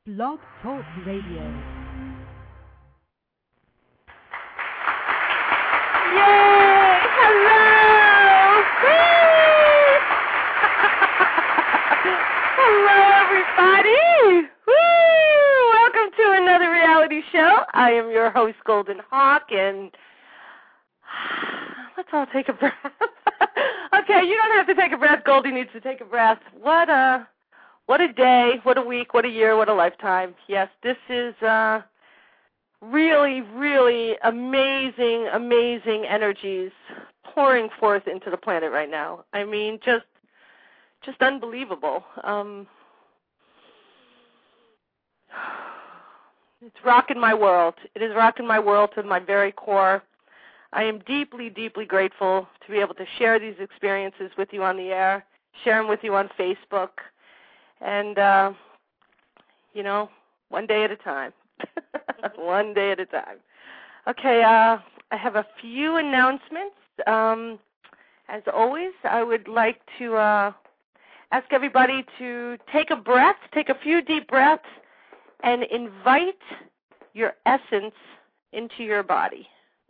Blog Talk Radio. Yay! Hello! Hello, everybody! Woo! Welcome to another reality show. I am your host, Golden Hawk, and let's all take a breath. Okay, you don't have to take a breath. Goldie needs to take a breath. What a day, what a week, what a year, what a lifetime. Yes, this is really, really amazing energies pouring forth into the planet right now. I mean, just unbelievable. It's rocking my world. It is rocking my world to my very core. I am deeply grateful to be able to share these experiences with you on the air, share them with you on Facebook, and, one day at a time. One day at a time. Okay, I have a few announcements. As always, I would like to ask everybody to take a few deep breaths, and invite your essence into your body.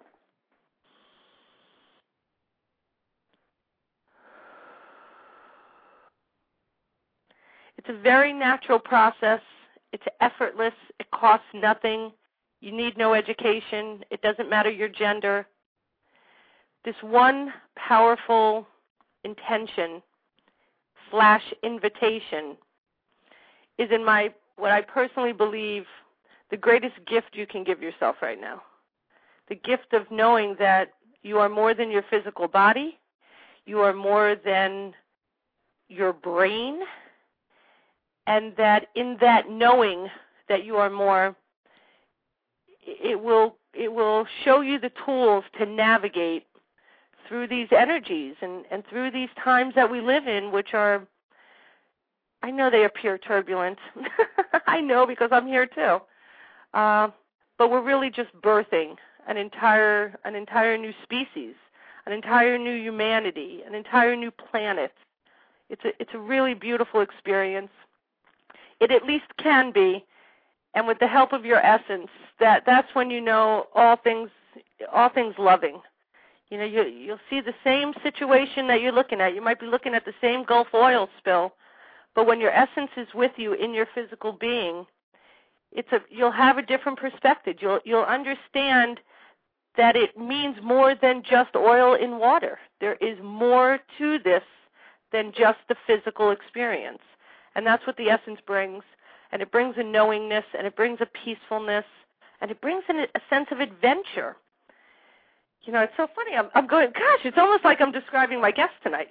It's a very natural process. It's effortless. It costs nothing. You need no education. It doesn't matter your gender. This one powerful intention / invitation is in what I personally believe the greatest gift you can give yourself right now. The gift of knowing that you are more than your physical body. You are more than your brain. And that in that knowing that you are more, it will show you the tools to navigate through these energies and through these times that we live in, which are, I know they appear turbulent. I know because I'm here too. But we're really just birthing an entire new species, an entire new humanity, an entire new planet. It's a really beautiful experience. It at least can be, and with the help of your essence, that's when you know all things loving. You'll see the same situation that you're looking at. You might be looking at the same Gulf oil spill, but when your essence is with you in your physical being, you'll have a different perspective. You'll understand that it means more than just oil in water. There is more to this than just the physical experience. And that's what the essence brings. And it brings a knowingness, and it brings a peacefulness, and it brings a sense of adventure. It's so funny. I'm going, gosh, it's almost like I'm describing my guest tonight.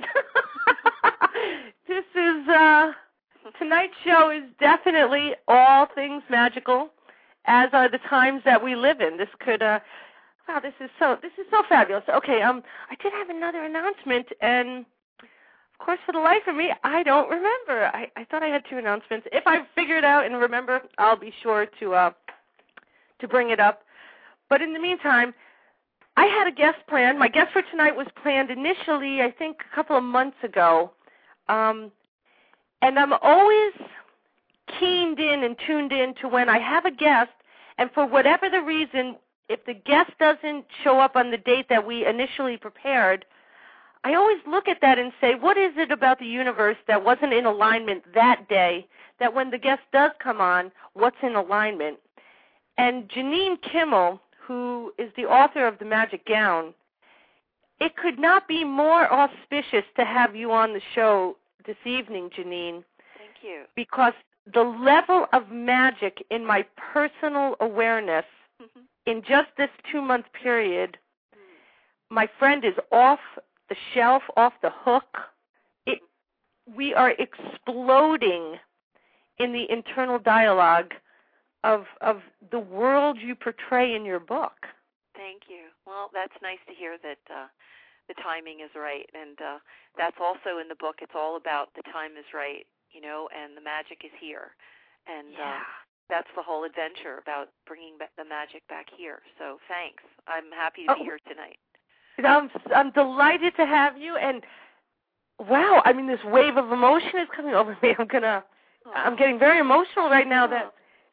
Tonight's show is definitely all things magical, as are the times that we live in. This could, wow, this is so fabulous. Okay, I did have another announcement, and of course, for the life of me, I don't remember. I thought I had two announcements. If I figure it out and remember, I'll be sure to bring it up. But in the meantime, I had a guest planned. My guest for tonight was planned initially, I think, a couple of months ago. And I'm always keened in and tuned in to when I have a guest, and for whatever the reason, if the guest doesn't show up on the date that we initially prepared, I always look at that and say, what is it about the universe that wasn't in alignment that day, that when the guest does come on, what's in alignment? And Janine Kimmel, who is the author of The Magic Gown, it could not be more auspicious to have you on the show this evening, Janine. Thank you. Because the level of magic in my personal awareness in just this 2-month period, my friend is off the shelf, off the hook. We are exploding in the internal dialogue of the world you portray in your book. Thank you. Well, that's nice to hear that the timing is right, and that's also in the book. It's all about the time is right, and the magic is here, and that's the whole adventure about bringing the magic back here. So thanks. I'm happy to be here tonight. I'm delighted to have you, and wow, I mean, this wave of emotion is coming over me. I'm getting very emotional right now. That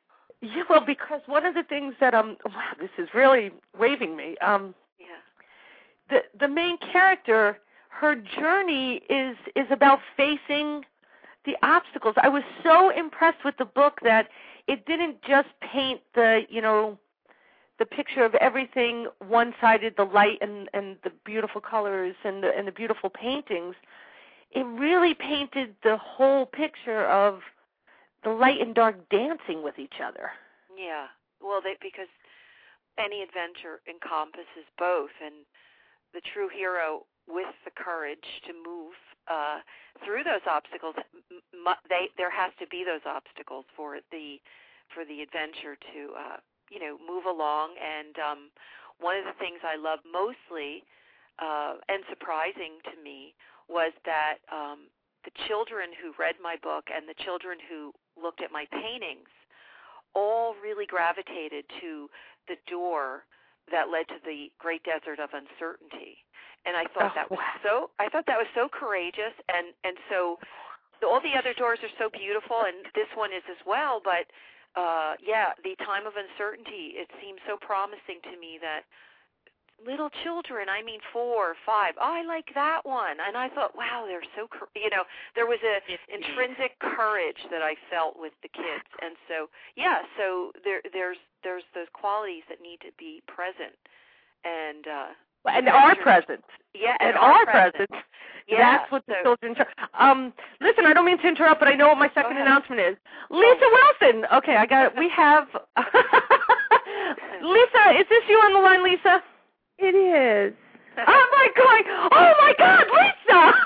Yeah, well, because one of the things that wow, this is really waving me. The main character, her journey is about facing the obstacles. I was so impressed with the book that it didn't just paint the picture of everything one-sided, the light and the beautiful colors and the beautiful paintings. It really painted the whole picture of the light and dark dancing with each other. Yeah. Well, because any adventure encompasses both, and the true hero with the courage to move through those obstacles, there has to be those obstacles for the adventure to move along. And one of the things I love mostly and surprising to me was that the children who read my book and the children who looked at my paintings all really gravitated to the door that led to the great desert of uncertainty. And I thought that was so courageous, and so all the other doors are so beautiful, and this one is as well. But the time of uncertainty, it seemed so promising to me that little children, 4 or 5, I like that one. And I thought, wow, they're so, there was a intrinsic courage that I felt with the kids. And so, so there's those qualities that need to be present. And are present. Yeah, and are present. Yeah, that's what the children. Listen, I don't mean to interrupt, but I know what my second announcement is. Lisa Wilson. Okay, I got it. We have Lisa. Is this you on the line, Lisa? It is. I'm like going, oh my God, Lisa!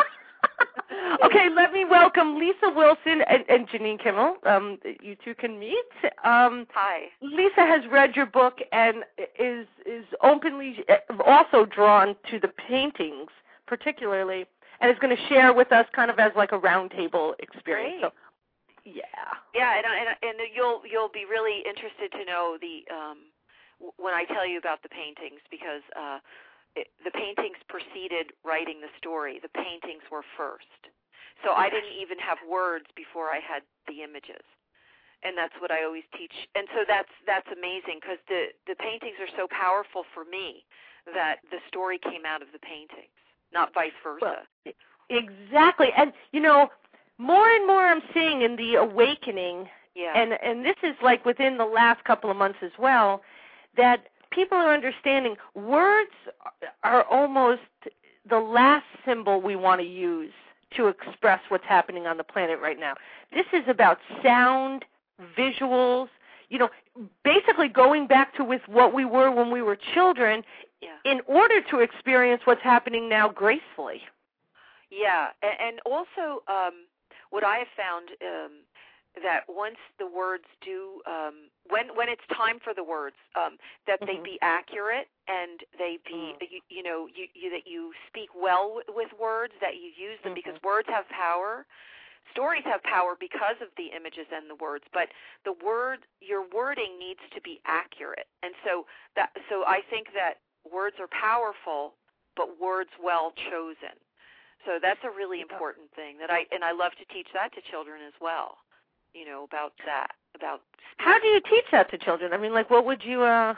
Okay, let me welcome Lisa Wilson and Janine Kimmel. You two can meet. Hi. Lisa has read your book and is openly also drawn to the paintings, particularly, and is going to share with us kind of as like a roundtable experience. Great. So, yeah. Yeah, and you'll be really interested to know when I tell you about the paintings, because the paintings preceded writing the story. The paintings were first. So I didn't even have words before I had the images. And that's what I always teach. And so that's amazing, because the paintings are so powerful for me that the story came out of the paintings, not vice versa. Well, exactly. And, more and more I'm seeing in the awakening, and this is like within the last couple of months as well, that people are understanding words are almost the last symbol we want to use to express what's happening on the planet right now. This is about sound, visuals, basically going back to with what we were when we were children in order to experience what's happening now gracefully. Yeah, and also what I have found that once the words do, when it's time for the words, that they be accurate and they be, that you speak well with words, that you use them, because words have power. Stories have power because of the images and the words, but your wording needs to be accurate. And so I think that words are powerful, but words well chosen. So that's a really important thing and I love to teach that to children as well. About that, about speech. How do you teach that to children? I mean, like, what would you? Well,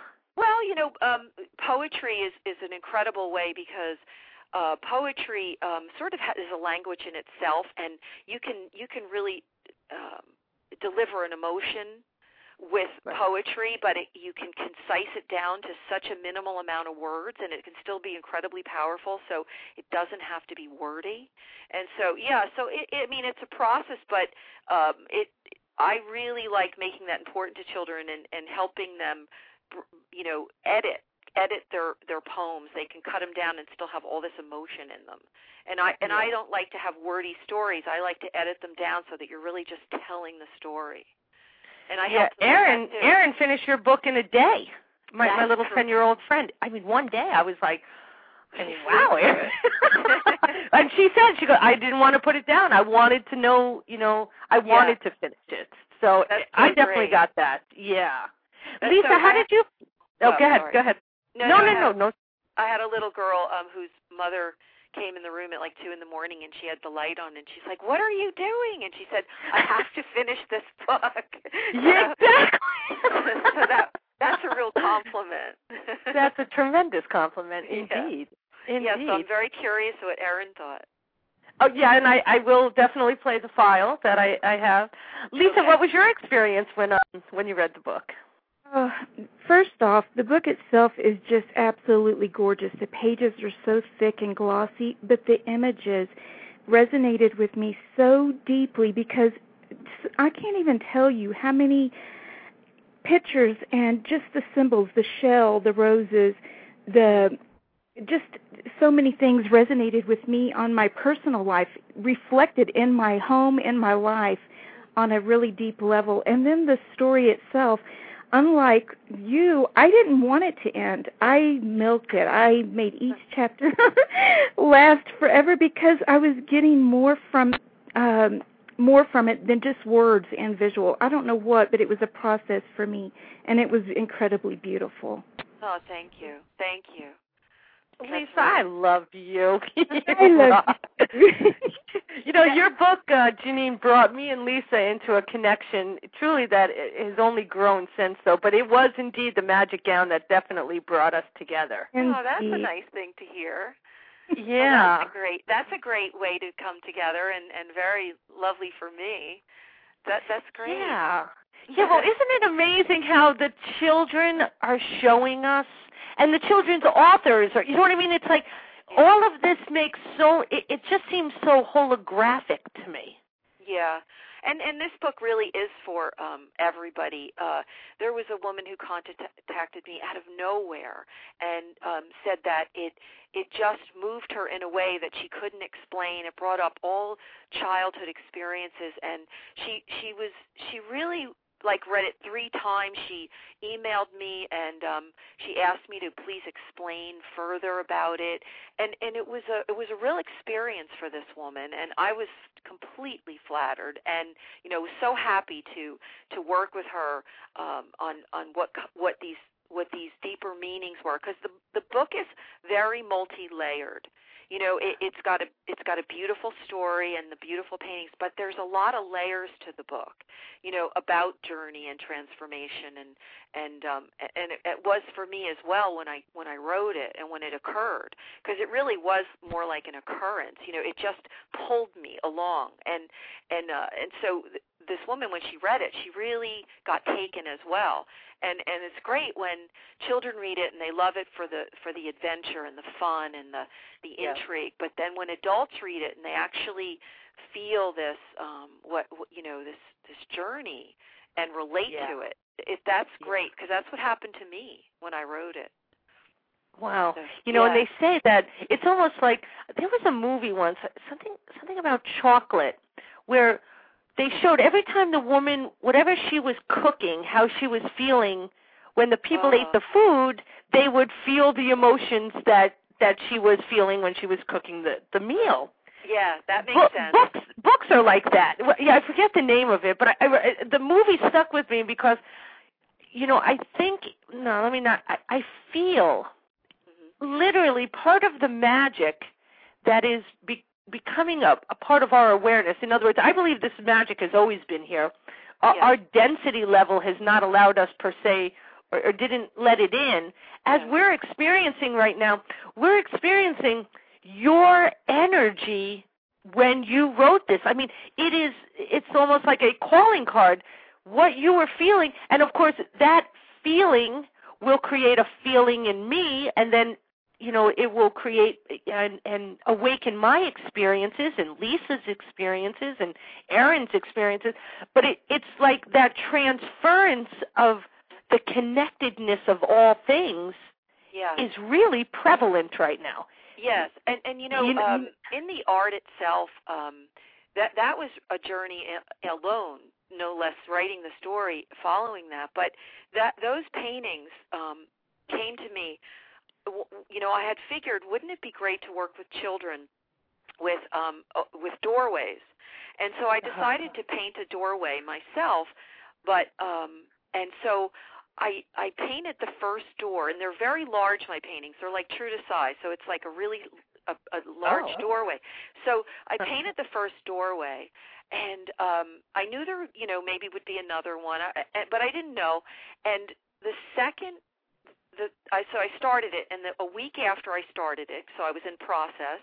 poetry is an incredible way, because poetry sort of is a language in itself, and you can really deliver an emotion with poetry, but you can concise it down to such a minimal amount of words, and it can still be incredibly powerful, so it doesn't have to be wordy. And so, it's a process, but I really like making that important to children and helping them, edit their poems. They can cut them down and still have all this emotion in them. And I don't like to have wordy stories. I like to edit them down so that you're really just telling the story. And Erin finished your book in a day. My little 10-year-old friend. I mean, one day I was like, wow, Erin. And she goes, I didn't want to put it down. I wanted to know, I wanted to finish it. So I definitely got that. Yeah. Lisa, how did you? Oh, go ahead. No. I had a little girl whose mother came in the room at like 2 a.m, and she had the light on, and she's like, "What are you doing?" And she said, "I have to finish this book." Yeah, exactly. compliment. That's a tremendous compliment, indeed. Yeah. Indeed. Yeah, so I'm very curious what Erin thought. Oh, yeah, and I will definitely play the file that I have. Lisa, Okay. what was your experience when you read the book? First off, the book itself is just absolutely gorgeous. The pages are so thick and glossy, but the images resonated with me so deeply because I can't even tell you how many pictures and just the symbols, the shell, the roses, just so many things resonated with me on my personal life, reflected in my home, in my life on a really deep level. And then the story itself, unlike you, I didn't want it to end. I milked it. I made each chapter last forever because I was getting more from it than just words and visual. I don't know what, but it was a process for me, and it was incredibly beautiful. Oh, thank you. Thank you. Lisa, I love you. I love you. You know, your book, Janine, brought me and Lisa into a connection, truly that has only grown since, though. But it was indeed the magic gown that definitely brought us together. Oh, that's a nice thing to hear. Yeah. Well, that's a great way to come together and very lovely for me. That's great. Yeah. Yeah, well, isn't it amazing how the children are showing us, and the children's authors are, you know what I mean? It's like all of this makes it just seems so holographic to me. Yeah. And this book really is for everybody. There was a woman who contacted me out of nowhere and said that it just moved her in a way that she couldn't explain. It brought up all childhood experiences, and she really read it 3 times. She emailed me and she asked me to please explain further about it, and it was a real experience for this woman, and I was completely flattered and was so happy to work with her on what these deeper meanings were, because the book is very multi-layered. It's got a beautiful story and the beautiful paintings, but there's a lot of layers to the book, about journey and transformation, and it was for me as well when I wrote it and when it occurred, because it really was more like an occurrence. It just pulled me along, and so this woman, when she read it, she really got taken as well. And it's great when children read it and they love it for the adventure and the fun and the intrigue. But then when adults read it and they actually feel this this journey and relate to it, that's great, because that's what happened to me when I wrote it. Wow. And they say that it's almost like there was a movie once, something about chocolate, where they showed every time the woman, whatever she was cooking, how she was feeling. When the people ate the food, they would feel the emotions that she was feeling when she was cooking the meal. Yeah, that makes sense. Books are like that. Yeah, I forget the name of it, but the movie stuck with me because, I feel literally part of the magic that is becoming a part of our awareness. In other words, I believe this magic has always been here. Our density level has not allowed us per se, or didn't let it in. As we're experiencing right now, we're experiencing your energy when you wrote this. I mean, it's almost like a calling card, what you were feeling. And, of course, that feeling will create a feeling in me, and then it will create and awaken my experiences and Lisa's experiences and Erin's experiences. But it's like that transference of the connectedness of all things is really prevalent right now. Yes, and in the art itself, that was a journey alone, no less, writing the story following that. But those paintings came to me. I had figured, wouldn't it be great to work with children with doorways? And so I decided to paint a doorway myself, but and so I painted the first door, and they're very large, my paintings. They're like true to size, so it's like a really large doorway. So I painted the first doorway, and I knew there maybe would be another one, but I didn't know. And the second so I started it, and a week after I started it, so I was in process.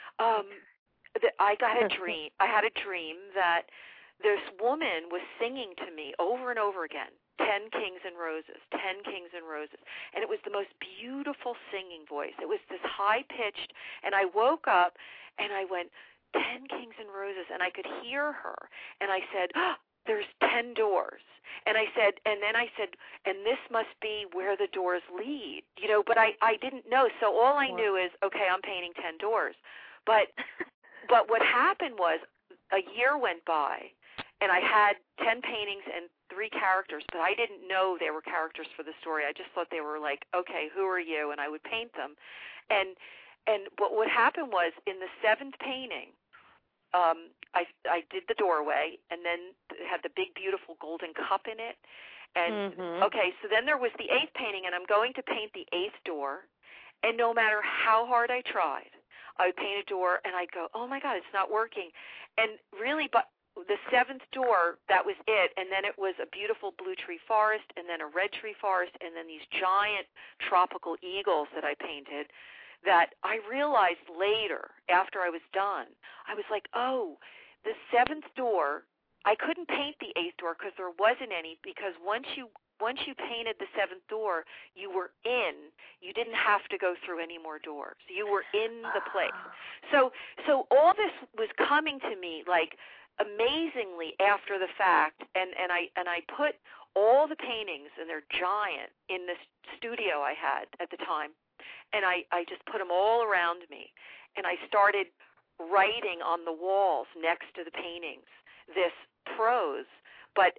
I got a dream. I had a dream that this woman was singing to me over and over again, 10 Kings and Roses, 10 Kings and Roses. And it was the most beautiful singing voice. It was this high-pitched, and I woke up and I went, 10 Kings and Roses, and I could hear her. And I said, there's 10 doors. And then I said, and this must be where the doors lead, but I didn't know. So all I knew is, okay, I'm painting 10 doors. But what happened was a year went by, and I had 10 paintings and 3 characters, but I didn't know they were characters for the story. I just thought they were like, okay, who are you? And I would paint them. And what happened was, in the 7th painting, I did the doorway, and then it had the big, beautiful golden cup in it. And, okay, so then there was the 8th painting, and I'm going to paint the 8th door, and no matter how hard I tried, I would paint a door, and I'd go, oh, my God, it's not working. And really, but the 7th door, that was it, and then it was a beautiful blue tree forest, and then a red tree forest, and then these giant tropical eagles that I painted, that I realized later, after I was done, I was like, oh, the 7th door, I couldn't paint the 8th door because there wasn't any, because once you painted the 7th door, you were in. You didn't have to go through any more doors. You were in the place. So all this was coming to me like amazingly after the fact, and I put all the paintings, and they're giant, in this studio I had at the time. And I just put them all around me, and I started writing on the walls next to the paintings this prose. But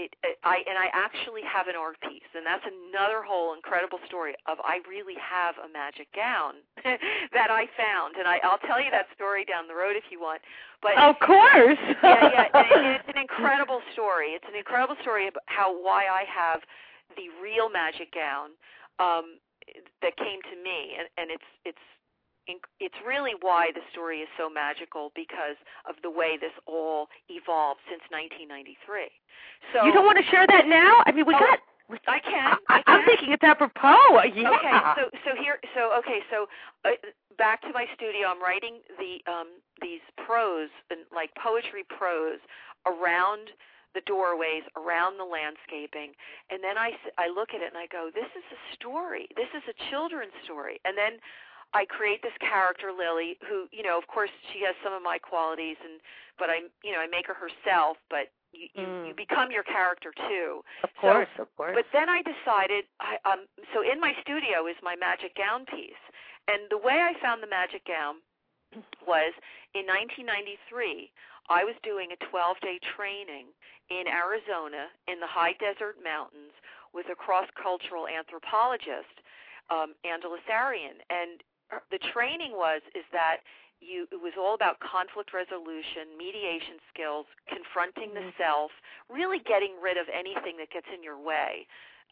I actually have an art piece, and that's another whole incredible story of I really have a magic gown that I found, and I'll tell you that story down the road if you want. But of course, yeah, and it's an incredible story. It's an incredible story about why I have the real magic gown. That came to me, and it's really why the story is so magical, because of the way this all evolved since 1993. So you don't want to share that now? I mean, I can. I'm thinking it's apropos. Yeah. Okay. So back to my studio. I'm writing these prose, and like poetry prose, around the doorways, around the landscaping, and then I look at it and I go, this is a story. This is a children's story. And then I create this character, Lily, who, of course, she has some of my qualities, but I make her herself, but you become your character too. Of course. But then I decided, so in my studio is my magic gown piece, and the way I found the magic gown was in 1993. I was doing a 12-day training in Arizona in the high desert mountains with a cross-cultural anthropologist, Angeles Arian. And the training is that it was all about conflict resolution, mediation skills, confronting the self, really getting rid of anything that gets in your way,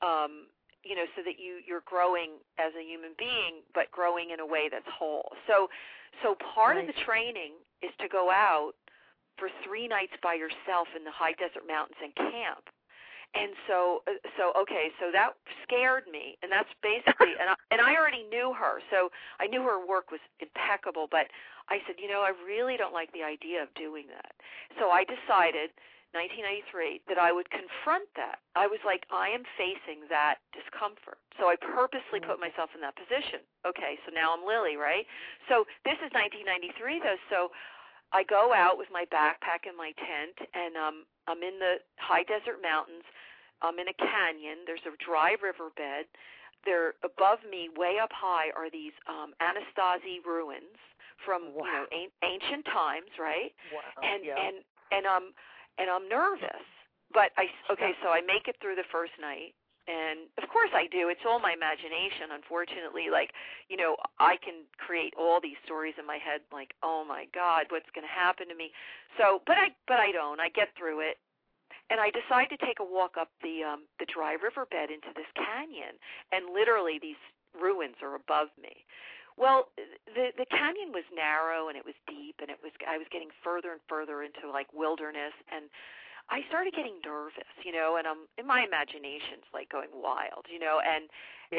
so that you're growing as a human being, but growing in a way that's whole. So part of the training is to go out for 3 nights by yourself in the high desert mountains and camp. And so that scared me, and that's basically, and I already knew her, so I knew her work was impeccable, but I said, I really don't like the idea of doing that. So I decided, 1993, that I would confront that. I was like, I am facing that discomfort. So I purposely put myself in that position. Okay, so now I'm Lily, right? So this is 1993, though, so I go out with my backpack and my tent, and I'm in the high desert mountains. I'm in a canyon. There's a dry riverbed. There, above me, way up high, are these Anasazi ruins from ancient times, right? Wow. And I'm nervous, but so I make it through the first night. And, of course, I do. It's all my imagination, unfortunately. I can create all these stories in my head, like, oh, my God, what's going to happen to me? So, but I don't. I get through it. And I decide to take a walk up the dry riverbed into this canyon, and literally these ruins are above me. Well, the canyon was narrow, and it was deep, and I was getting further and further into, like, wilderness, and I started getting nervous, and I'm in my imagination's like going wild, and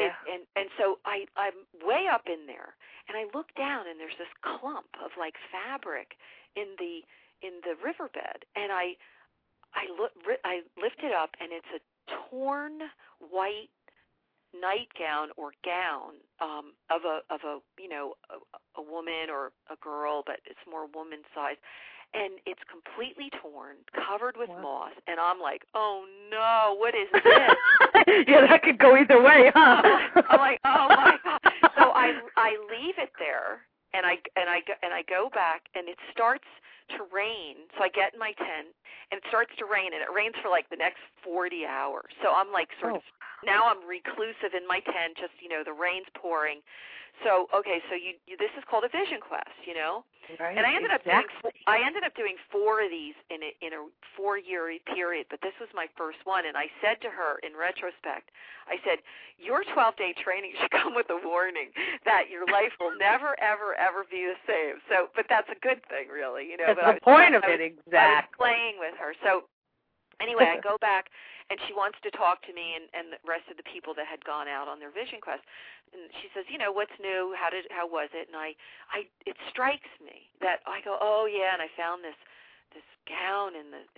so I'm way up in there, and I look down, and there's this clump of like fabric in the riverbed, and I lift it up, and it's a torn white nightgown or gown of a woman or a girl, but it's more woman size, and it's completely torn, covered with moss, and I'm like, oh no, what is this? Yeah, that could go either way, huh? I'm like, oh my God. So I leave it there, and I go back, and it starts to rain. So I get in my tent, and it starts to rain, and it rains for like the next 40 hours. So I'm like sort of, now I'm reclusive in my tent, just, the rain's pouring. So, okay, so this is called a vision quest, Right, and I ended up doing 4 of these in a 4-year period, but this was my first one, and I said to her in retrospect, I said, your 12-day training should come with a warning that your life will never, ever, ever be the same. So, but that's a good thing, really, That's but the point of it, exactly. I was playing with her. So anyway, I go back, and she wants to talk to me and the rest of the people that had gone out on their vision quest. And she says, what's new? How was it? And it strikes me that I go, oh yeah, and I found this gown in the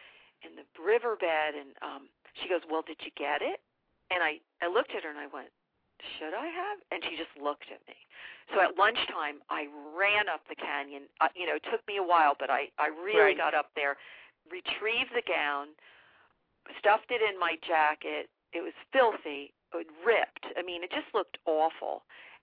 riverbed, and she goes, well, did you get it? And I looked at her and I went, should I have? And she just looked at me. So at lunchtime, I ran up the canyon. It took me a while, but I really got up there, retrieved the gown, stuffed it in my jacket. It was filthy. It ripped. I mean, it just looked awful.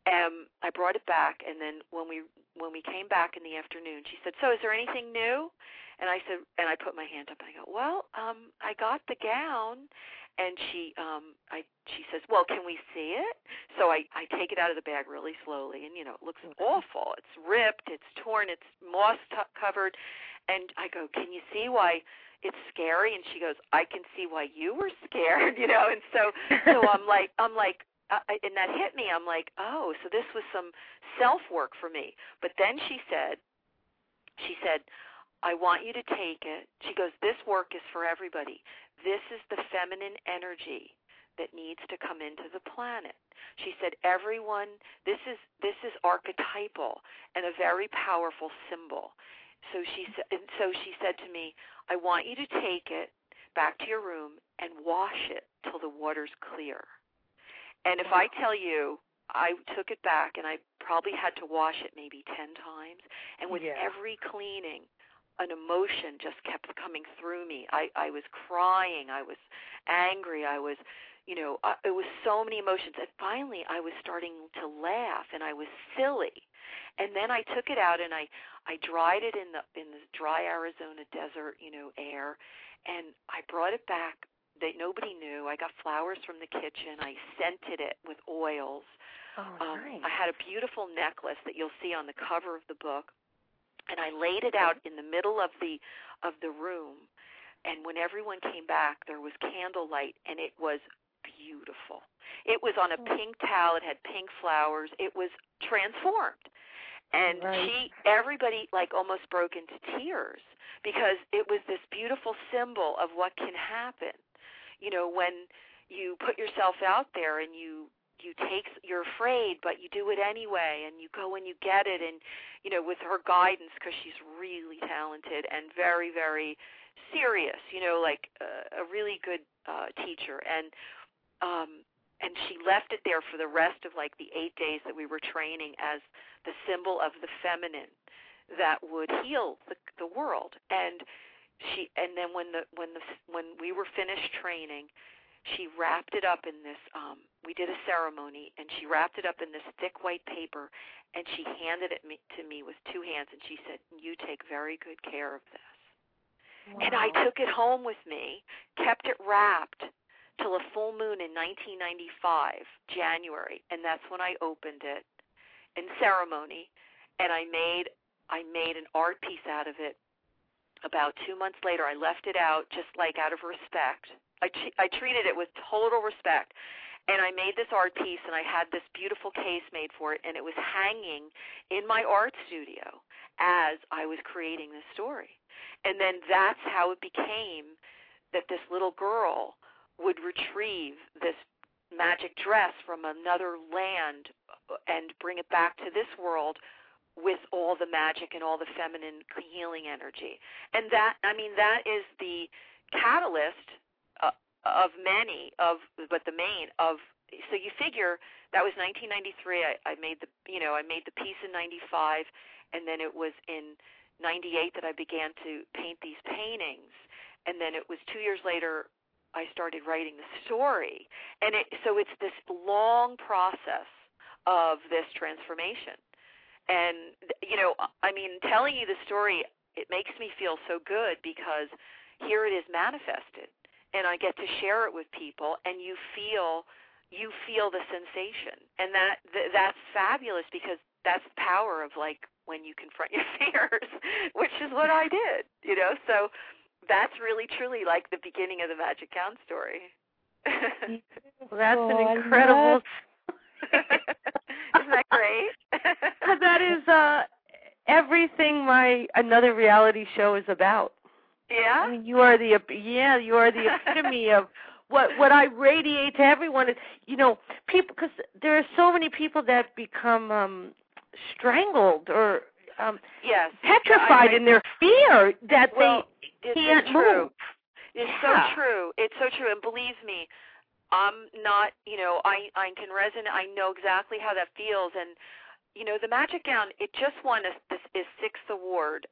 I brought it back, and then when we came back in the afternoon, she said, so is there anything new? And I said, and I put my hand up, and I go, well, I got the gown. And she says, well, can we see it? So I take it out of the bag really slowly, and, it looks awful. It's ripped, it's torn, it's moss covered. And I go, can you see why it's scary? And she goes, I can see why you were scared, And so I'm like, and that hit me. I'm like, oh, so this was some self-work for me. But then she said, I want you to take it. She goes, this work is for everybody. This is the feminine energy that needs to come into the planet. She said, everyone, this is archetypal and a very powerful symbol. So she said to me, I want you to take it back to your room and wash it till the water's clear. And if I tell you, I took it back, and I probably had to wash it maybe 10 times. And with every cleaning, an emotion just kept coming through me. I was crying. I was angry. I was, it was so many emotions. And finally, I was starting to laugh, and I was silly. And then I took it out, and I dried it in the dry Arizona desert, air, and I brought it back. Nobody knew. I got flowers from the kitchen. I scented it with oils. Oh, nice. I had a beautiful necklace that you'll see on the cover of the book, and I laid it out in the middle of the room. And when everyone came back, there was candlelight, and it was beautiful. It was on a pink towel. It had pink flowers. It was transformed. And everybody like almost broke into tears, because it was this beautiful symbol of what can happen. When you put yourself out there and you're afraid, but you do it anyway, and you go and you get it, and, with her guidance, because she's really talented and very, very serious, like a really good teacher. And she left it there for the rest of like the 8 days that we were training as the symbol of the feminine that would heal the world. And then when we were finished training, she wrapped it up in this. We did a ceremony, and she wrapped it up in this thick white paper, and she handed it to me with 2 hands, and she said, "You take very good care of this." Wow. And I took it home with me, kept it wrapped till a full moon in 1995, January, and that's when I opened it in ceremony, and I made an art piece out of it. About 2 months later, I left it out just like out of respect. I treated it with total respect, and I made this art piece, and I had this beautiful case made for it, and it was hanging in my art studio. as I was creating this story. And then that's how it became that this little girl would retrieve this magic dress from another land and bring it back to this world with all the magic and all the feminine healing energy. And that is the catalyst of many of, but the main of. So you figure that was 1993. I made the piece in 95, and then it was in 98 that I began to paint these paintings, and then it was 2 years later I started writing the story. And so it's this long process of this transformation. And telling you the story, it makes me feel so good because here it is manifested, and I get to share it with people, and you feel the sensation, and that's fabulous because that's the power of like when you confront your fears, which is what I did, So that's really truly like the beginning of the Magic Gown story. Well, that's an incredible. Isn't that great? That is everything another reality show is about. Yeah. I mean, you are the epitome of what I radiate to everyone is, people, because there are so many people that become strangled or petrified in their fear that they can't move. It's so true. It's so true. And believe me, I'm not, I can resonate. I know exactly how that feels. And, the Magic Gown, it just won this 6th award.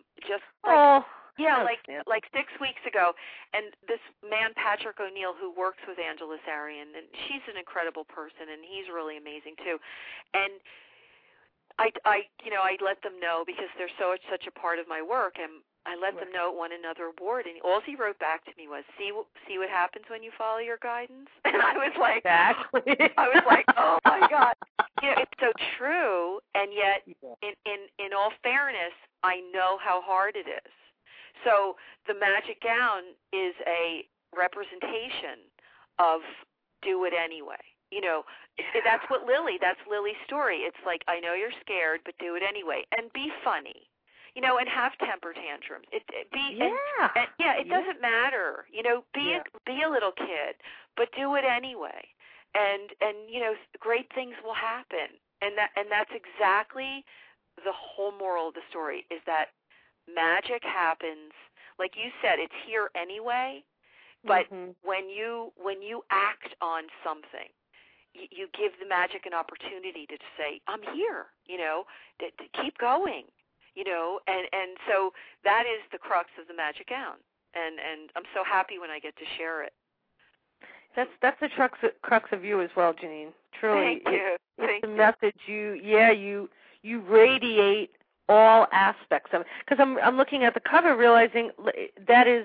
Like 6 weeks ago. And this man, Patrick O'Neill, who works with Angela Sarian, and she's an incredible person, and he's really amazing too. And I let them know because they're such a part of my work, and I let them know it won another award. And all he wrote back to me was, "See what happens when you follow your guidance." And I was like, oh my God, it's so true. And yet, in all fairness, I know how hard it is. So the Magic Gown is a representation of do it anyway. That's that's Lily's story. It's like, I know you're scared, but do it anyway. And be funny, and have temper tantrums. It doesn't matter. Be a little kid, but do it anyway. And great things will happen. And that's exactly the whole moral of the story, is that magic happens, like you said, it's here anyway, but when you act on something, you give the magic an opportunity to say, I'm here, to keep going, and so that is the crux of the Magic Gown, and I'm so happy when I get to share it. That's the crux of you as well, Janine. Truly, Thank you. It's the message you radiate all aspects of it. Because I'm looking at the cover, realizing that is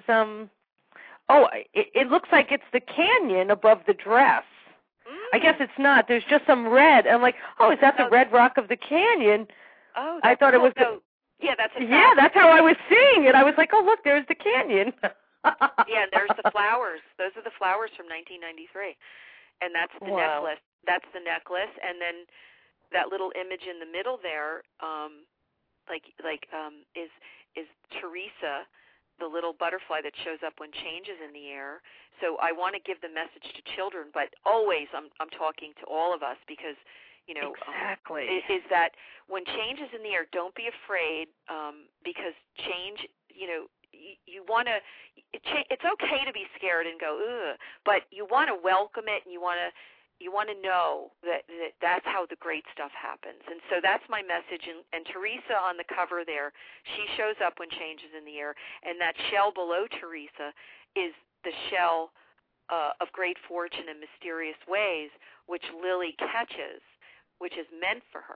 it looks like it's the canyon above the dress. I guess it's not. There's just some red. I'm like, is that the red rock of the canyon? Oh, I thought it was. That's how I was seeing it. I was like, look, there's the canyon. Yeah, and there's the flowers. Those are the flowers from 1993, and that's the necklace. That's the necklace, and then that little image in the middle there, is Teresa, the little butterfly that shows up when change is in the air. So I want to give the message to children, but always I'm talking to all of us because, exactly. Is that when change is in the air, don't be afraid because change, you want to, it's okay to be scared and go, ugh, but you want to welcome it, and you want to know that's how the great stuff happens. And so that's my message. And Teresa on the cover there, she shows up when change is in the air, and that shell below Teresa is the shell of great fortune in mysterious ways, which Lily catches, which is meant for her.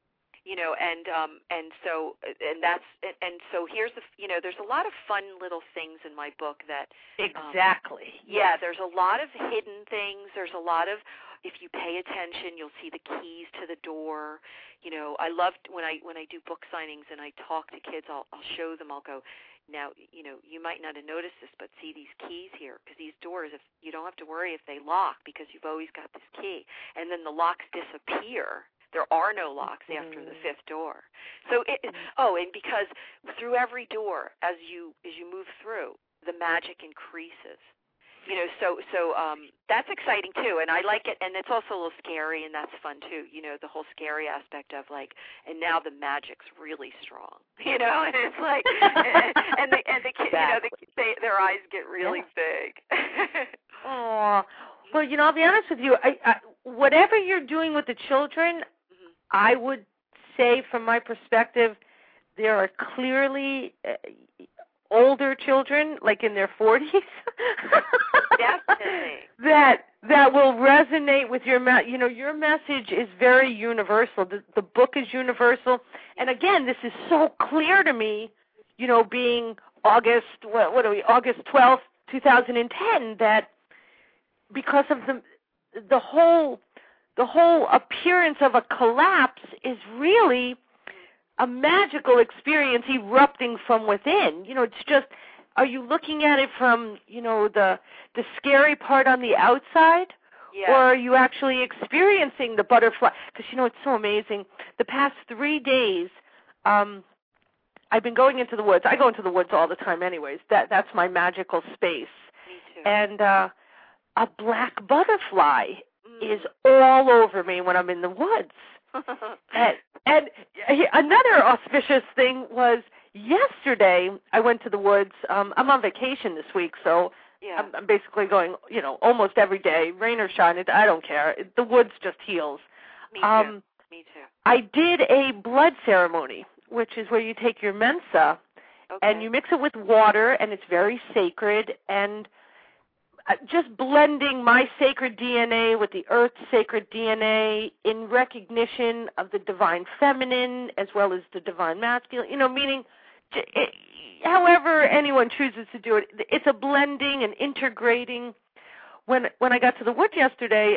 So here's there's a lot of fun little things in my book that exactly. There's a lot of hidden things. There's a lot of, if you pay attention, you'll see the keys to the door. I love when I do book signings and I talk to kids. I'll show them. I'll go, now you might not have noticed this, but see these keys here, because these doors, if you don't have to worry if they lock because you've always got this key, and then the locks disappear. There are no locks after the fifth door. So and because through every door, as you move through, the magic increases. You know, so that's exciting too, and I like it, and it's also a little scary, and that's fun too. You know, the whole scary aspect of like, and now the magic's really strong. You know, and it's like, and the kids, you know, their eyes get really big. Oh, well, you know, I'll be honest with you. I whatever you're doing with the children, I would say, from my perspective, there are clearly older children, like in their 40s, definitely, that will resonate with your you know, your message is very universal. The book is universal, and again, this is so clear to me. You know, being August 12th, 2010, that because of the whole appearance of a collapse is really a magical experience erupting from within. You know, it's just, are you looking at it from, you know, the scary part on the outside? Yeah. Or are you actually experiencing the butterfly? Because, you know, it's so amazing. The past 3 days, I've been going into the woods. I go into the woods all the time anyways. That's my magical space. Me too. And a black butterfly is all over me when I'm in the woods. And another auspicious thing was yesterday I went to the woods. I'm on vacation this week, so I'm basically going, you know, almost every day, rain or shine. I don't care. The woods just heals. Me too. Me too. I did a blood ceremony, which is where you take your Mensa and you mix it with water, and it's very sacred, and just blending my sacred DNA with the Earth's sacred DNA in recognition of the divine feminine as well as the divine masculine, you know, meaning however anyone chooses to do it. It's a blending and integrating. When I got to the woods yesterday,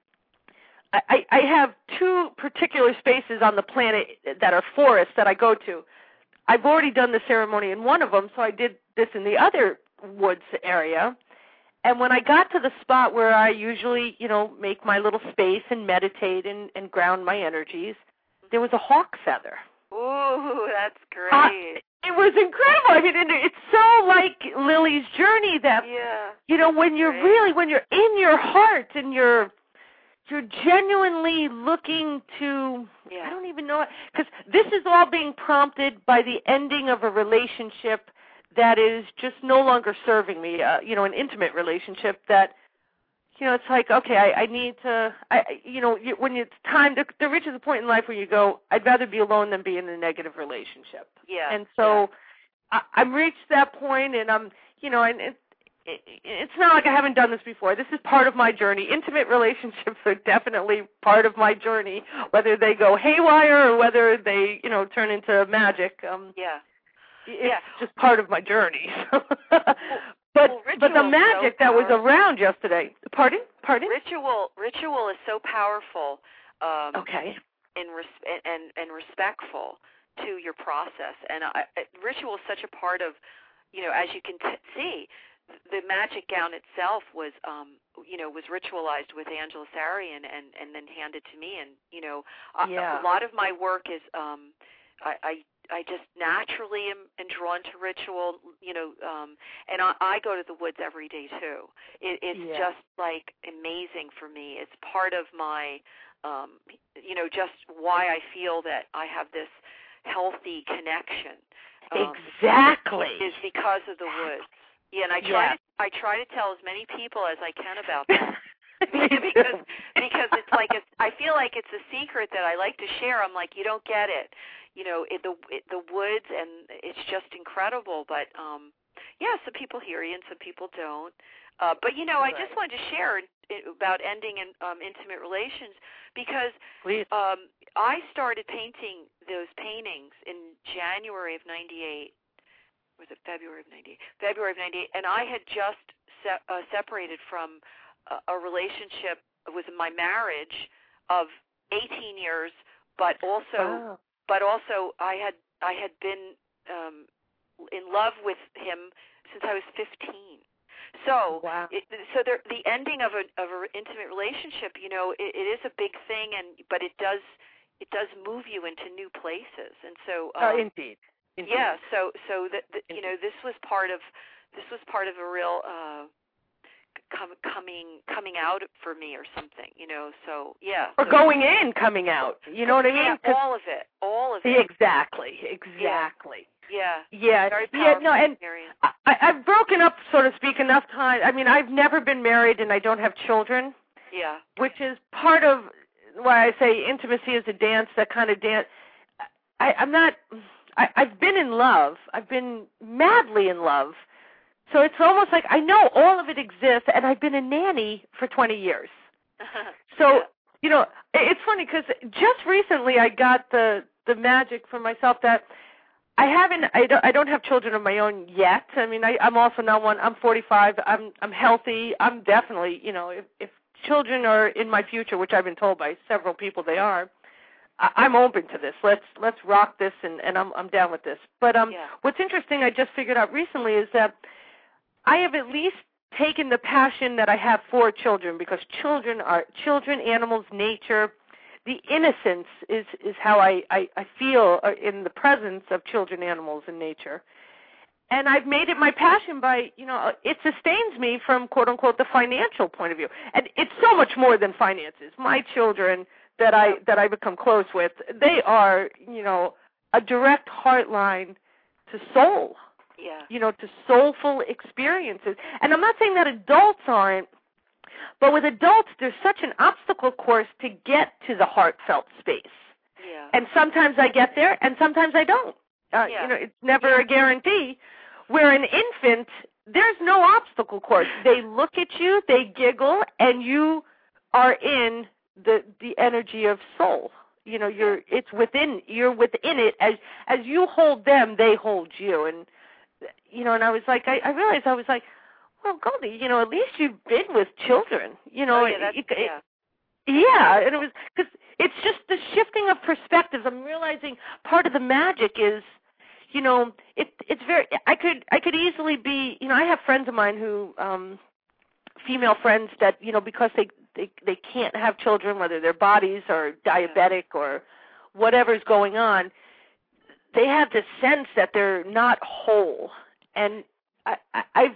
I have 2 particular spaces on the planet that are forests that I go to. I've already done the ceremony in one of them, so I did this in the other woods area. And when I got to the spot where I usually, you know, make my little space and meditate and ground my energies, there was a hawk feather. Ooh, that's great. It was incredible. I mean, it's so like Lily's journey that, you know, when you're really, when you're in your heart and you're genuinely looking to, I don't even know, because this is all being prompted by the ending of a relationship that is just no longer serving me, you know, an intimate relationship that, you know, it's like, okay, I need to, you know, when it's time, there reaches a point in life where you go, I'd rather be alone than be in a negative relationship. Yeah. And so I've reached that point, and I'm, you know, and it's not like I haven't done this before. This is part of my journey. Intimate relationships are definitely part of my journey, whether they go haywire or whether they, you know, turn into magic. It's just part of my journey. But the magic that was around yesterday. Pardon? Ritual is so powerful. And respectful to your process, and ritual is such a part of, you know, as you can see, the magic gown itself was, you know, was ritualized with Angela Sarian and then handed to me, and you know, a lot of my work is, I just naturally am drawn to ritual, you know, and I go to the woods every day too. It's just like amazing for me. It's part of my, you know, just why I feel that I have this healthy connection. Exactly. Is because of the woods. Yeah, and I try to tell as many people as I can about that. because it's like I feel like it's a secret that I like to share. I'm like, you don't get it. You know, the woods, and it's just incredible. But some people hear you and some people don't. But you know, I just wanted to share about ending intimate relations because I started painting those paintings in January of '98. Was it February of '98? February of '98, and I had just separated from a relationship. It was my marriage of 18 years, but also I had been in love with him since I was 15. So the ending of an intimate relationship, you know, it is a big thing, but it does, it does move you into new places. And so indeed. Yeah, so you know, this was part of a real coming out for me or something, you know. So yeah. Or going in, coming out. You know what I mean? Yeah, all of it. Exactly. Yeah. Yeah. Very powerful no, and experience. I've broken up, so to speak, enough times. I mean, I've never been married and I don't have children. Yeah. Which is part of why I say intimacy is a dance, that kind of dance. I've been in love. I've been madly in love. So it's almost like I know all of it exists, and I've been a nanny for 20 years. So, yeah. you know, it's funny because just recently I got the magic for myself that I don't have children of my own yet. I mean, I'm also not one. I'm 45. I'm healthy. I'm definitely, you know, if children are in my future, which I've been told by several people they are, I'm open to this. Let's rock this, and I'm down with this. But what's interesting, I just figured out recently, is that I have at least taken the passion that I have for children, because children, animals, nature, the innocence is how I feel in the presence of children, animals, and nature. And I've made it my passion by, you know, it sustains me from, quote unquote, the financial point of view. And it's so much more than finances. My children that I become close with, they are, you know, a direct heart line to soul. Yeah. You know, to soulful experiences. And I'm not saying that adults aren't, but with adults, there's such an obstacle course to get to the heartfelt space. Yeah. And sometimes I get there, and sometimes I don't. You know, it's never a guarantee. Where an infant, there's no obstacle course. They look at you, they giggle, and you are in the energy of soul. You know, you're within it. As you hold them, they hold you. And you know, and I was like, I realized, I was like, well, Goldie, you know, at least you've been with children. You know, yeah, and it was because it's just the shifting of perspectives. I'm realizing part of the magic is, you know, it's very. I could easily be, you know, I have friends of mine who, female friends that, you know, because they can't have children, whether their bodies are diabetic or whatever's going on, they have this sense that they're not whole. And I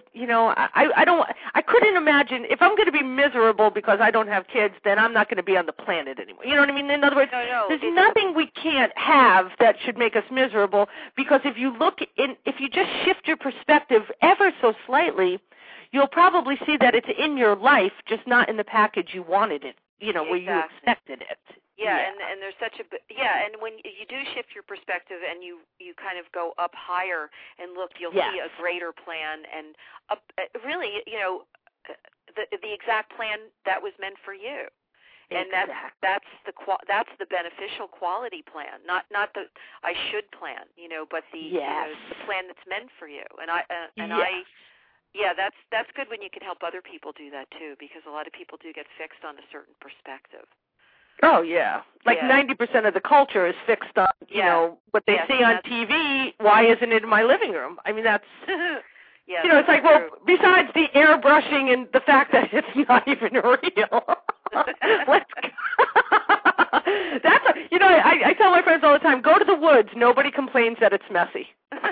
couldn't imagine, if I'm going to be miserable because I don't have kids, then I'm not going to be on the planet anymore. You know what I mean? In other words, there's nothing we can't have that should make us miserable, because if you just shift your perspective ever so slightly, you'll probably see that it's in your life, just not in the package you wanted it, you know, where you expected it. Yeah, and there's such a and when you do shift your perspective and you kind of go up higher and look, you'll see a greater plan and really, you know, the exact plan that was meant for you. And that's the beneficial quality plan, not the I should plan, you know, but the you know, the plan that's meant for you. And that's good when you can help other people do that too, because a lot of people do get fixed on a certain perspective. Oh, yeah. Like 90% of the culture is fixed on, you know, what they see on TV. Why isn't it in my living room? I mean, that's, you know, it's like, well, besides the airbrushing and the fact that it's not even real. You know, I tell my friends all the time, go to the woods. Nobody complains that it's messy.